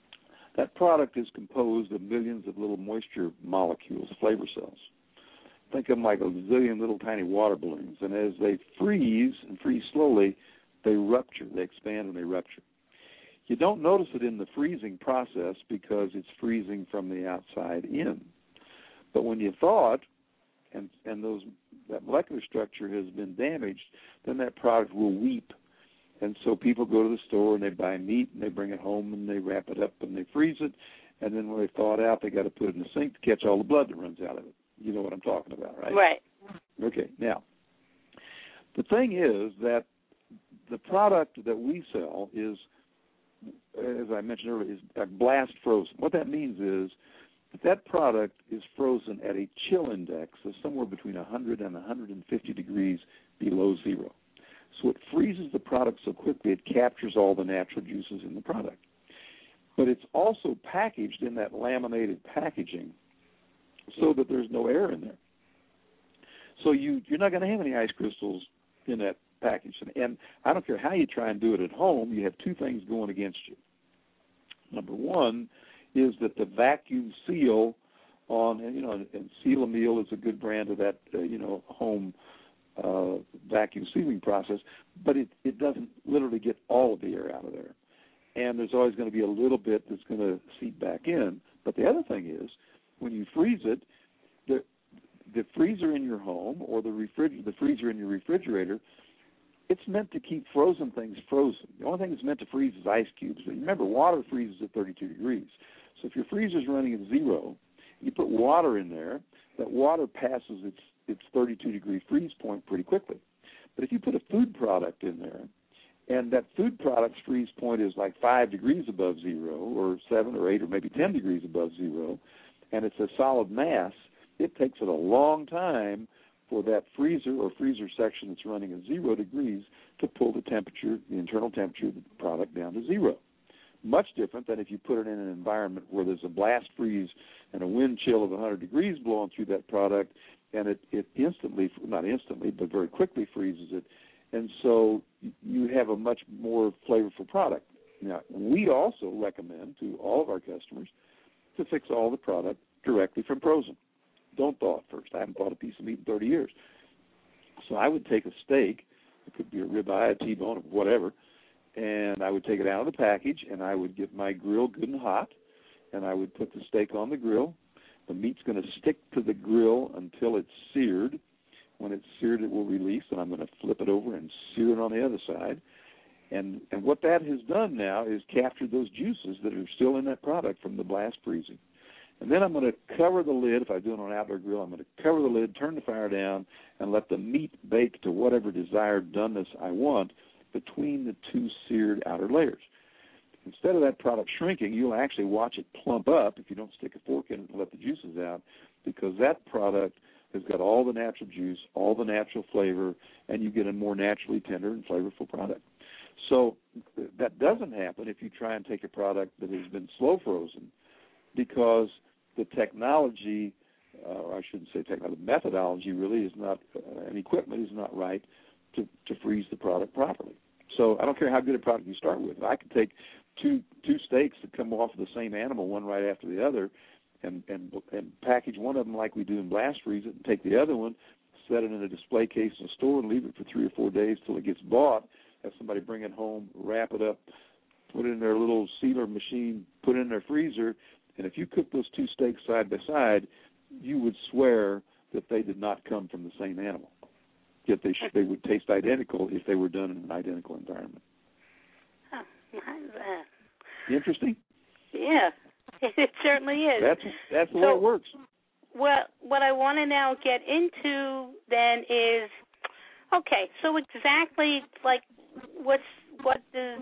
that product is composed of millions of little moisture molecules, flavor cells. think of them like a zillion little tiny water balloons. And as they freeze and freeze slowly, they rupture. They expand and they rupture. You don't notice it in the freezing process because it's freezing from the outside in. But when you thaw it, and that molecular structure has been damaged, then that product will weep. And so people go to the store and they buy meat and they bring it home and they wrap it up and they freeze it. And then when they thaw it out, they got to put it in the sink to catch all the blood that runs out of it. You know what I'm talking about, right? Right. Okay. Now, the thing is that the product that we sell is, as I mentioned earlier, is blast frozen. What that means is that product is frozen at a chill index of somewhere between 100 and 150 degrees below zero. So it freezes the product so quickly it captures all the natural juices in the product. But it's also packaged in that laminated packaging so that there's no air in there. So you're not going to have any ice crystals in that package. And I don't care how you try and do it at home, you have two things going against you. Number one is that the vacuum seal on, and Seal-A-Meal is a good brand of that, home vacuum sealing process, but it doesn't literally get all of the air out of there. And there's always going to be a little bit that's going to seep back in. But the other thing is, when you freeze it, the freezer in your home or the freezer in your refrigerator, it's meant to keep frozen things frozen. The only thing that's meant to freeze is ice cubes. But remember, water freezes at 32 degrees. So if your freezer's running at zero, you put water in there, that water passes its 32-degree freeze point pretty quickly. But if you put a food product in there, and that food product's freeze point is like 5 degrees above zero, or 7 or 8 or maybe 10 degrees above zero, and it's a solid mass, it takes it a long time for that freezer or freezer section that's running at 0 degrees to pull the temperature, the internal temperature of the product down to zero. Much different than if you put it in an environment where there's a blast freeze and a wind chill of 100 degrees blowing through that product, and it instantly, not instantly, but very quickly freezes it. And so you have a much more flavorful product. Now, we also recommend to all of our customers to fix all the product directly from frozen. Don't thaw it first. I haven't thawed a piece of meat in 30 years. So I would take a steak, it could be a ribeye, a T-bone, or whatever, and I would take it out of the package, and I would get my grill good and hot, and I would put the steak on the grill. The meat's going to stick to the grill until it's seared. When it's seared, it will release, and I'm going to flip it over and sear it on the other side. And what that has done now is captured those juices that are still in that product from the blast freezing. And then I'm going to cover the lid. If I do it on an outdoor grill, I'm going to cover the lid, turn the fire down, and let the meat bake to whatever desired doneness I want between the two seared outer layers. Instead of that product shrinking, you'll actually watch it plump up if you don't stick a fork in it and let the juices out, because that product has got all the natural juice, all the natural flavor, and you get a more naturally tender and flavorful product. So that doesn't happen if you try and take a product that has been slow frozen, because the technology, or I shouldn't say technology, the methodology really is not, and equipment is not right to freeze the product properly. So I don't care how good a product you start with. I could take two steaks that come off of the same animal, one right after the other, and package one of them like we do in blast freeze it, and take the other one, set it in a display case in a store, and leave it for 3 or 4 days till it gets bought. Have somebody bring it home, wrap it up, put it in their little sealer machine, put it in their freezer, and if you cook those two steaks side by side, you would swear that they did not come from the same animal. Yet they would taste identical if they were done in an identical environment. Oh, how's that? Interesting? Yeah, it certainly is. That's the way it works. Well, what I want to now get into then is, okay, so exactly like what is,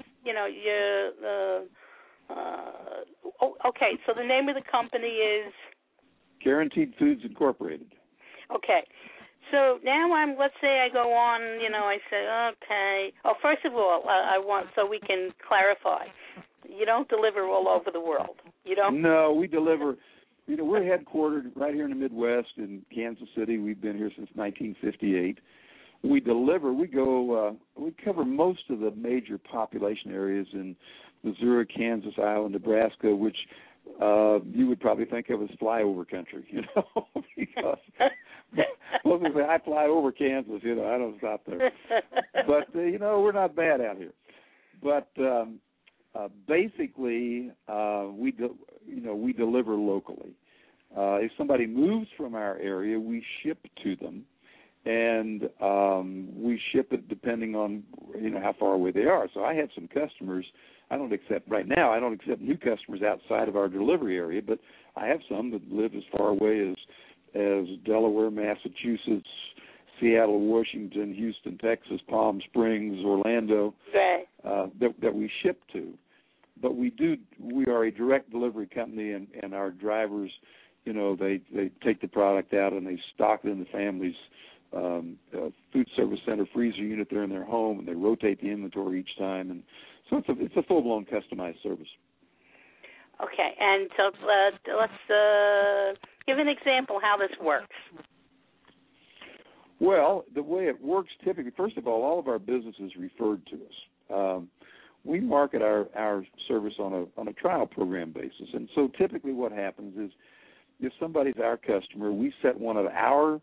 okay, so the name of the company is? Guaranteed Foods Incorporated. Okay. So now let's say I go on, I say, okay. Oh, first of all, I want, so we can clarify, you don't deliver all over the world. You don't? No, we deliver. We're headquartered right here in the Midwest in Kansas City. We've been here since 1958. We cover most of the major population areas in Missouri, Kansas, Iowa, Nebraska, which you would probably think of as flyover country, because Supposedly I fly over Kansas, I don't stop there. But, we're not bad out here. But basically, we deliver locally. If somebody moves from our area, we ship to them, and we ship it depending on how far away they are. So I have some customers. I don't accept new customers outside of our delivery area, but I have some that live as far away as Delaware, Massachusetts, Seattle, Washington, Houston, Texas, Palm Springs, Orlando, that we ship to. But we are a direct delivery company, and our drivers, they take the product out and they stock it in the family's food service center freezer unit there in their home, and they rotate the inventory each time, and so it's a full-blown customized service. Okay, and so let's give an example how this works. Well, the way it works typically, first of all of our business is referred to us. We market our service on a trial program basis, and so typically what happens is if somebody's our customer, we set one of our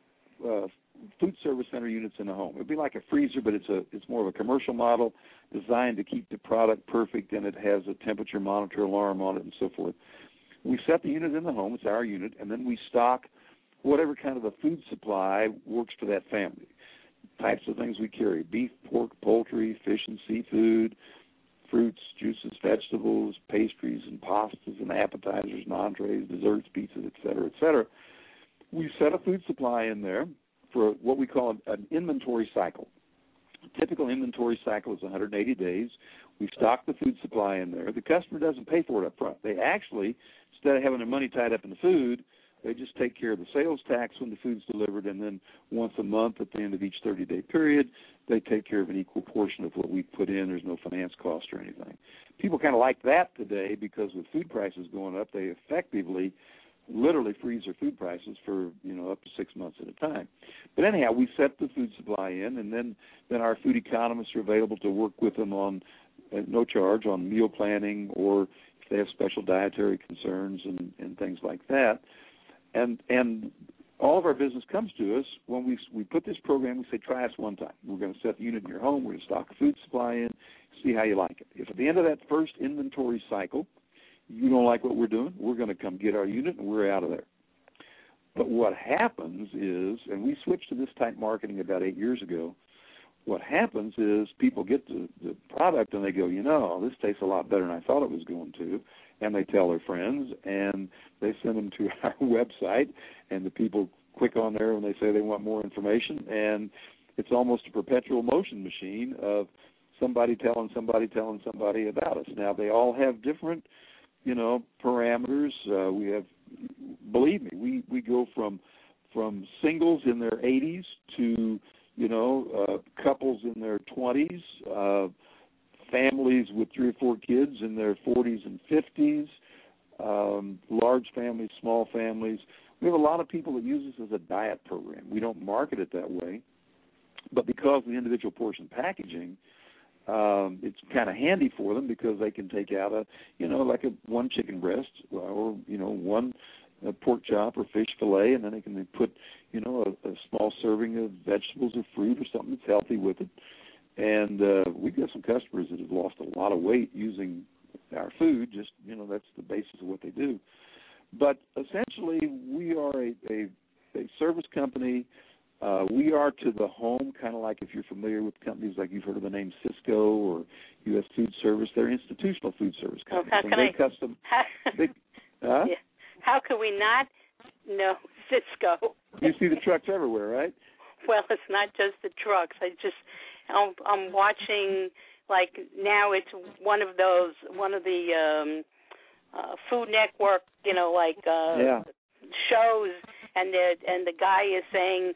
food service center units in the home. It'd be like a freezer, but it's more of a commercial model designed to keep the product perfect, and it has a temperature monitor alarm on it and so forth. We set the unit in the home, it's our unit, and then we stock whatever kind of a food supply works for that family. Types of things we carry: beef, pork, poultry, fish and seafood, fruits, juices, vegetables, pastries and pastas and appetizers and entrees, desserts, pizzas, et cetera, et cetera. We set a food supply in there for what we call an inventory cycle. A typical inventory cycle is 180 days. We stock the food supply in there. The customer doesn't pay for it up front. They actually, instead of having their money tied up in the food, they just take care of the sales tax when the food's delivered, and then once a month at the end of each 30-day period, they take care of an equal portion of what we put in. There's no finance cost or anything. People kind of like that today because with food prices going up, they effectively literally freeze their food prices for, up to 6 months at a time. But anyhow, we set the food supply in, and then our food economists are available to work with them on, at no charge, on meal planning, or if they have special dietary concerns and things like that. And all of our business comes to us when we put this program. We say, try us one time. We're going to set the unit in your home. We're going to stock a food supply in, see how you like it. If at the end of that first inventory cycle you don't like what we're doing, we're going to come get our unit and we're out of there. But what happens is, and we switched to this type marketing about 8 years ago, what happens is people get the product and they go, this tastes a lot better than I thought it was going to, and they tell their friends, and they send them to our website, and the people click on there when they say they want more information, and it's almost a perpetual motion machine of somebody telling somebody about us. Now, they all have different, parameters. We have, believe me, we go from singles in their 80s to couples in their 20s, families with 3 or 4 kids in their 40s and 50s, large families, small families. We have a lot of people that use this as a diet program. We don't market it that way, but because of the individual portion packaging, it's kind of handy for them because they can take out like one chicken breast or, one pork chop or fish fillet, and then they can put, a small serving of vegetables or fruit or something that's healthy with it. And we've got some customers that have lost a lot of weight using our food. Just, that's the basis of what they do. But essentially, we are a service company. We are to the home, kind of like if you're familiar with companies like you've heard of the name Cisco or U.S. Food Service. They're institutional food service companies. How can we not know Cisco? You see the trucks everywhere, right? Well, it's not just the trucks. I'm watching, like now it's one of the Food Network, shows, and the guy is saying,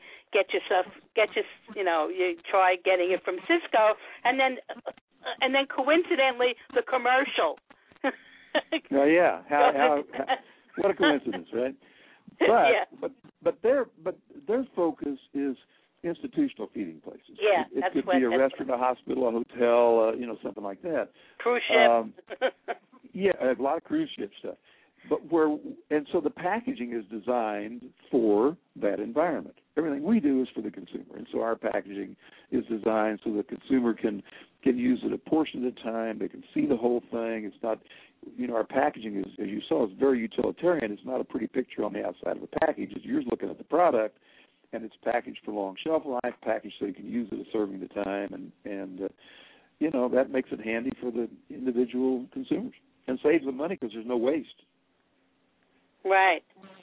you try getting it from Cisco, and then coincidentally the commercial. Oh yeah, how what a coincidence, right? But their focus is institutional feeding places. Yeah, it could be a restaurant, a hospital, a hotel, something like that. Cruise ship. Yeah, a lot of cruise ship stuff. So the packaging is designed for that environment. Everything we do is for the consumer, and so our packaging is designed so the consumer can use it a portion at a time. They can see the whole thing. It's not, our packaging is, as you saw, is very utilitarian. It's not a pretty picture on the outside of a package. You're looking at the product, and it's packaged for long shelf life, packaged so you can use it a serving at a time, and that makes it handy for the individual consumers and saves them money because there's no waste. Right.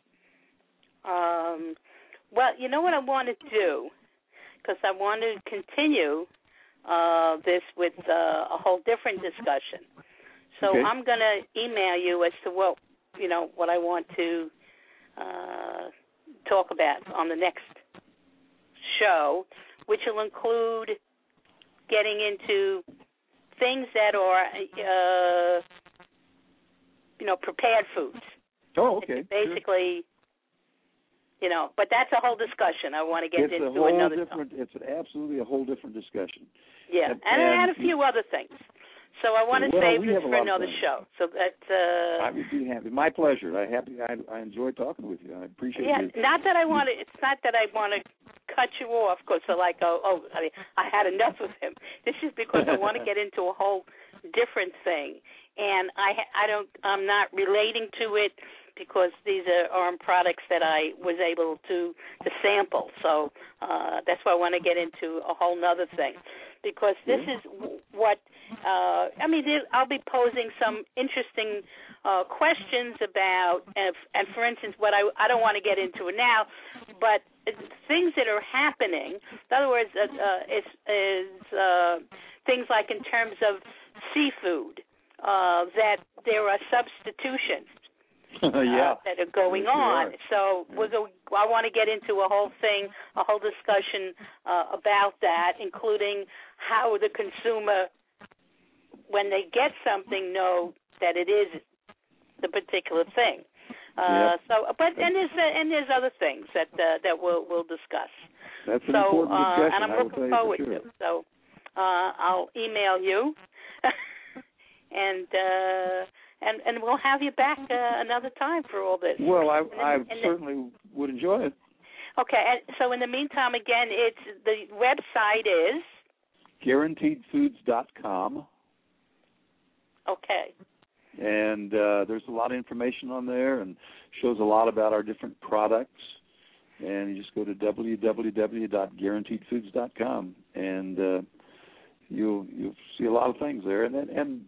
Well, you know what I want to do, because I want to continue this with a whole different discussion. So okay. I'm going to email you as to what I want to talk about on the next show, which will include getting into things that are, prepared foods. Oh, okay. It's basically, but that's a whole discussion. I want to get into another time. It's absolutely a whole different discussion. Yeah, and I had a few other things. So I want to save this for another show. So that I would be happy. My pleasure. I enjoy talking with you. I appreciate it. Yeah, not that I want to. It's not that I want to cut you off because I had enough of him. This is because I want to get into a whole different thing, and I'm not relating to it because these are products that I was able to sample. So that's why I want to get into a whole nother thing. Because this is what, I'll be posing some interesting questions about, and for instance, what I don't want to get into it now, but things that are happening. In other words, things like in terms of seafood, that there are substitutions. That are going on. So I want to get into a whole discussion about that, including how the consumer, when they get something, know that it is the particular thing. There's other things that we'll discuss. That's an important discussion. And I'm looking forward to. So I'll email you, and we'll have you back another time for all this. Well, I certainly would enjoy it. Okay, and so in the meantime, again, the website is? GuaranteedFoods.com. Okay. And there's a lot of information on there and shows a lot about our different products. And you just go to www.guaranteedfoods.com, and you'll see a lot of things there. And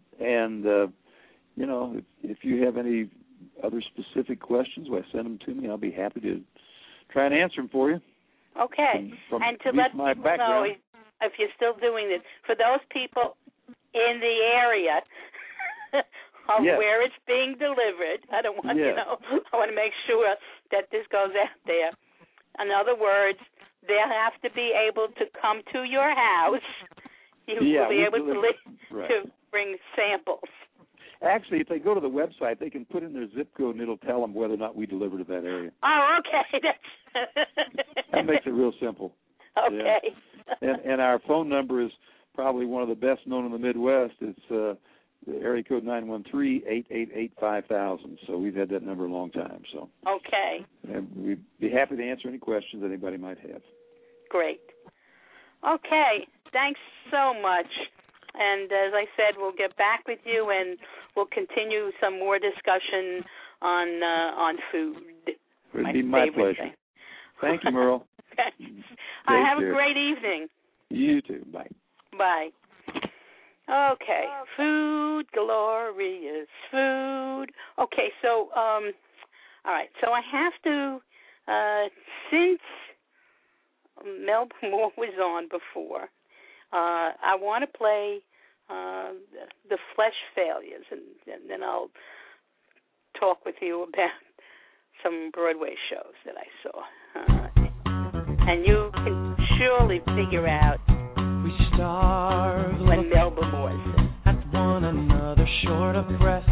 if you have any other specific questions, send them to me. I'll be happy to try and answer them for you. Okay. And to let people know, if you're still doing this, for those people in the area of where it's being delivered, I don't want I want to make sure that this goes out there. In other words, they'll have to be able to come to your house. You will be able to bring samples. Actually, if they go to the website, they can put in their zip code, and it'll tell them whether or not we deliver to that area. Oh, okay. That makes it real simple. Okay. Yeah. And our phone number is probably one of the best known in the Midwest. It's the area code 913-888-5000. So we've had that number a long time. So okay. And we'd be happy to answer any questions anybody might have. Great. Okay. Thanks so much. And as I said, we'll get back with you and we'll continue some more discussion on food. It would be my pleasure. Thing. Thank you, Merle. Have a great evening. You too. Bye. Bye. Okay. Food, glorious food. Okay, so, all right. So I have to, since Melba Moore was on before, I want to play the Flesh Failures, and then I'll talk with you about some Broadway shows that I saw. And you can surely figure out we starve when Melba Moore said at one another, short of breath,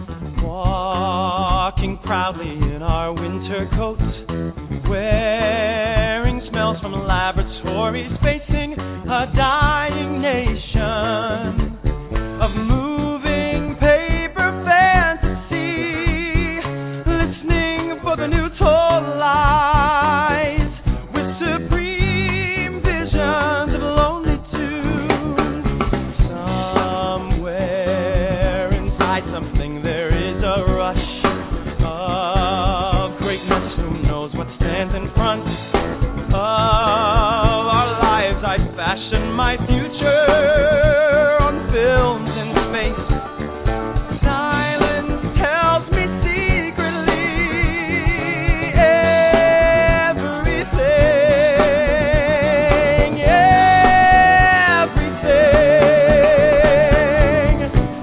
walking proudly in our winter coats, wearing smells from laboratories, facing a dying nation of moving paper fantasy. something, there is a rush of greatness. Who knows what stands in front of our lives? I fashion my future on films in space. Silence tells me secretly everything, everything.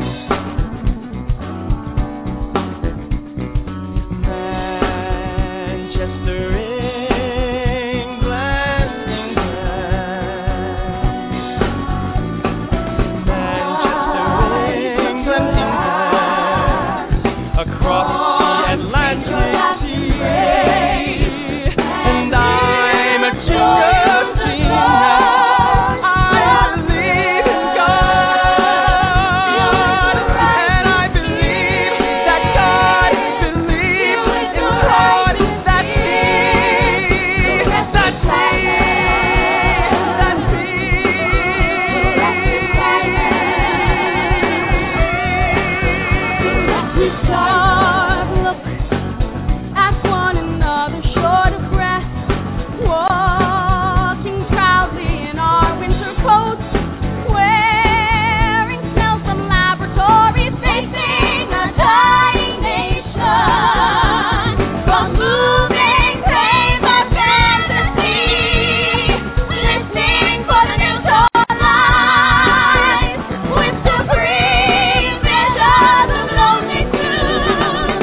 Manchester, England, across the Atlantic Sea, and I'm a Cherokee now. I believe in God, and I believe that God believes in God. That's we start, look at one another, short of breath, walking proudly in our winter coats, wearing smells from laboratories, facing a dying nation. From moving craves of fantasy, listening for the news lies, with supreme visions of lonely tunes.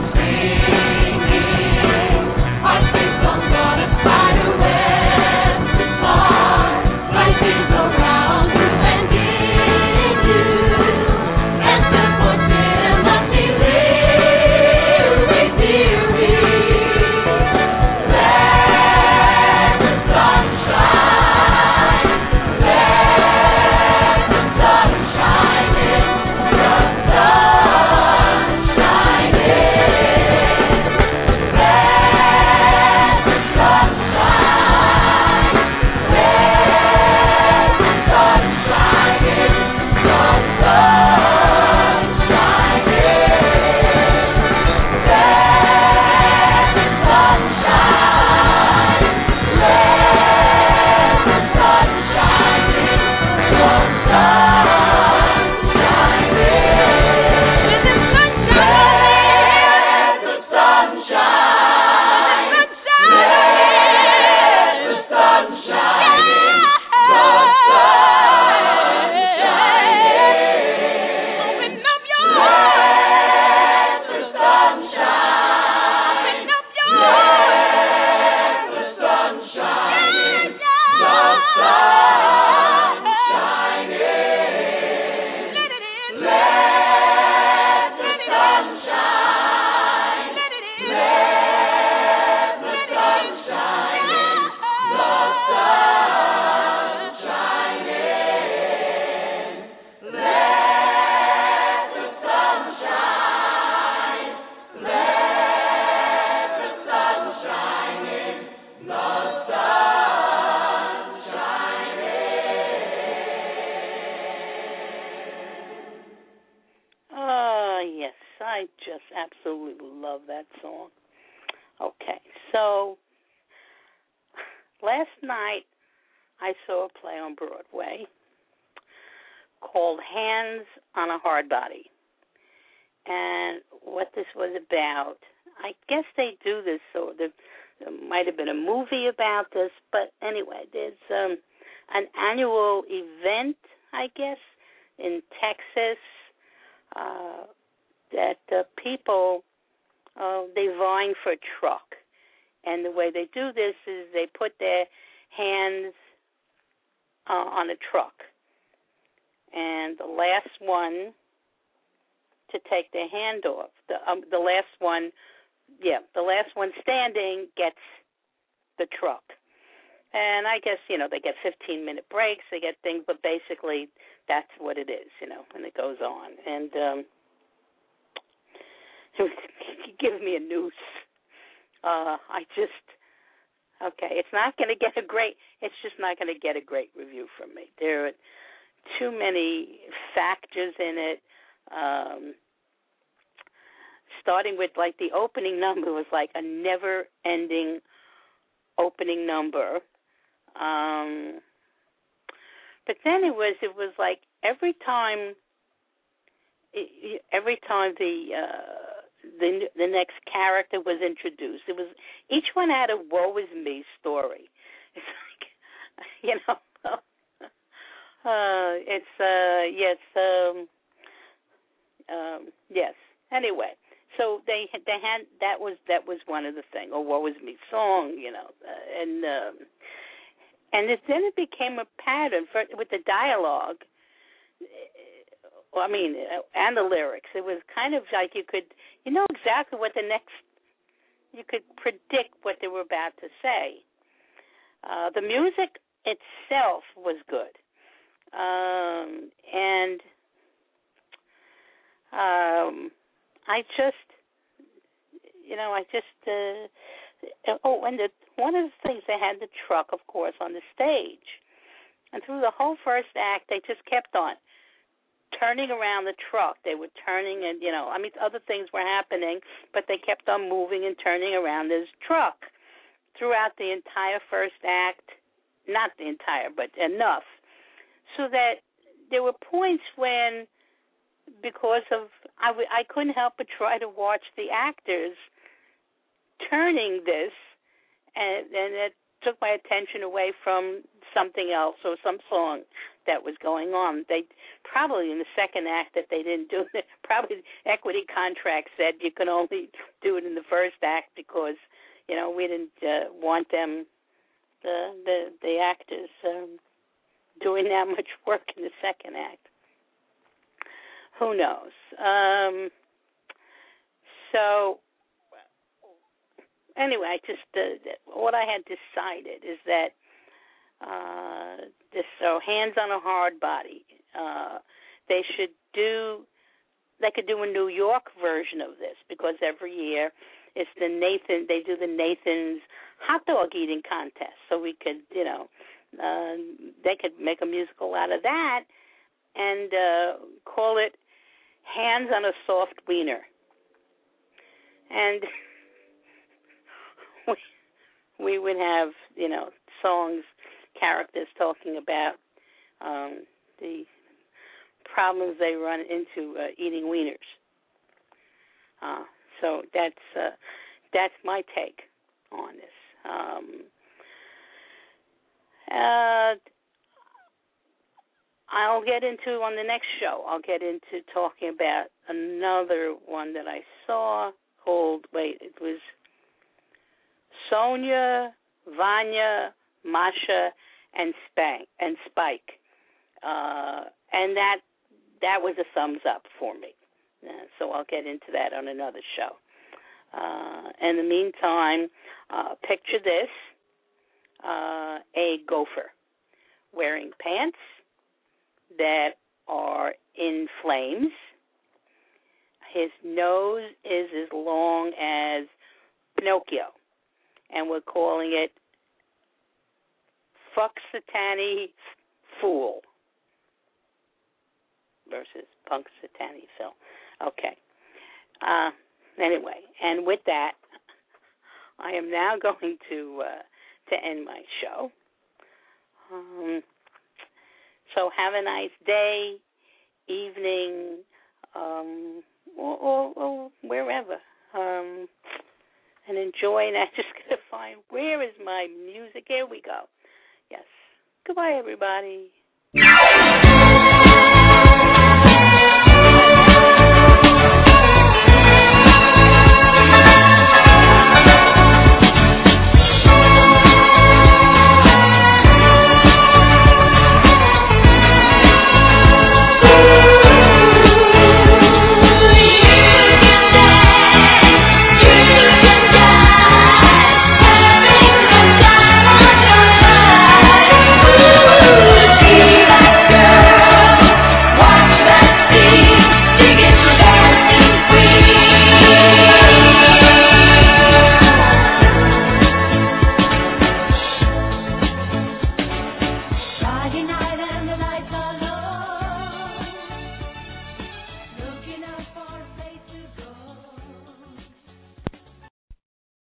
Our streets are gonna find a web to fall, rising around you and give you answer for Timothy Leary. Let the sun shine, let the sun shine in, the sun shine in. Let the sun shine, let the sun shine in, the sun shine in. Let the sun shine, let the sun shine in, the sun shine in. Let the sun shine, let the sun shine in, the sun shine in. Open up your let the sun shine, open up your let the sun shine in, the sun shine in. Let it in. Let the sun shine, let it in. Let the sun shine in, the sun shine in. Let the sun shine, let the sun shine in, the sun shine in. Oh, yes, I just absolutely love that song. Okay, so last night I saw a play on Broadway called Hands on a Hard Body. And what this was about, I guess they do this, so there might have been a movie about this, but anyway, there's an annual event, I guess, in Texas that people, they vying for a truck. And the way they do this is they put their hands on a truck. And the last one to take their hand off, the last one standing gets the truck. And I guess, they get 15-minute breaks, they get things, but basically that's what it is, and it goes on. And give me a noose. It's not going to get it's just not going to get a great review from me. There are too many factors in it. starting with like the opening number was like a never-ending opening number. But then it was like every time the next character was introduced, it was each one had a woe is me story. It's like, you know, yes. Anyway, so they had that was one of the things, or woe is me song, you know, and then it became a pattern with the dialogue. I mean, and the lyrics. It was kind of like you could exactly what you could predict what they were about to say. The music itself was good. And one of the things, they had the truck, of course, on the stage. And through the whole first act, they just kept on turning around the truck. They were turning and, other things were happening, but they kept on moving and turning around this truck throughout the entire first act. Not the entire, but enough. So that there were points when, because of, I couldn't help but try to watch the actors turning this, and it took my attention away from something else or some song that was going on. They probably in the second act that they didn't do it. Probably equity contract said you can only do it in the first act because we didn't want them, the actors, doing that much work in the second act. Who knows? So anyway, I just what I had decided is that Hands on a Hard Body. They could do a New York version of this, because every year it's they do the Nathan's hot dog eating contest. So we could, they could make a musical out of that and call it Hands on a Soft Wiener. And we would have, songs, characters talking about the problems they run into eating wieners. So that's my take on this. I'll get into, on the next show, talking about another one that I saw called, it was Sonia, Vanya, Masha, and Spike. And that was a thumbs up for me. So I'll get into that on another show. In the meantime, picture this, a gopher wearing pants that are in flames. His nose is as long as Pinocchio, and we're calling it Punxsutawney Fool versus Punxsutawney Phil. Okay. Anyway, and with that, I am now going to end my show. So have a nice day, evening, or wherever, and enjoy. And I'm just going to find, where is my music? Here we go. Yes. Goodbye, everybody.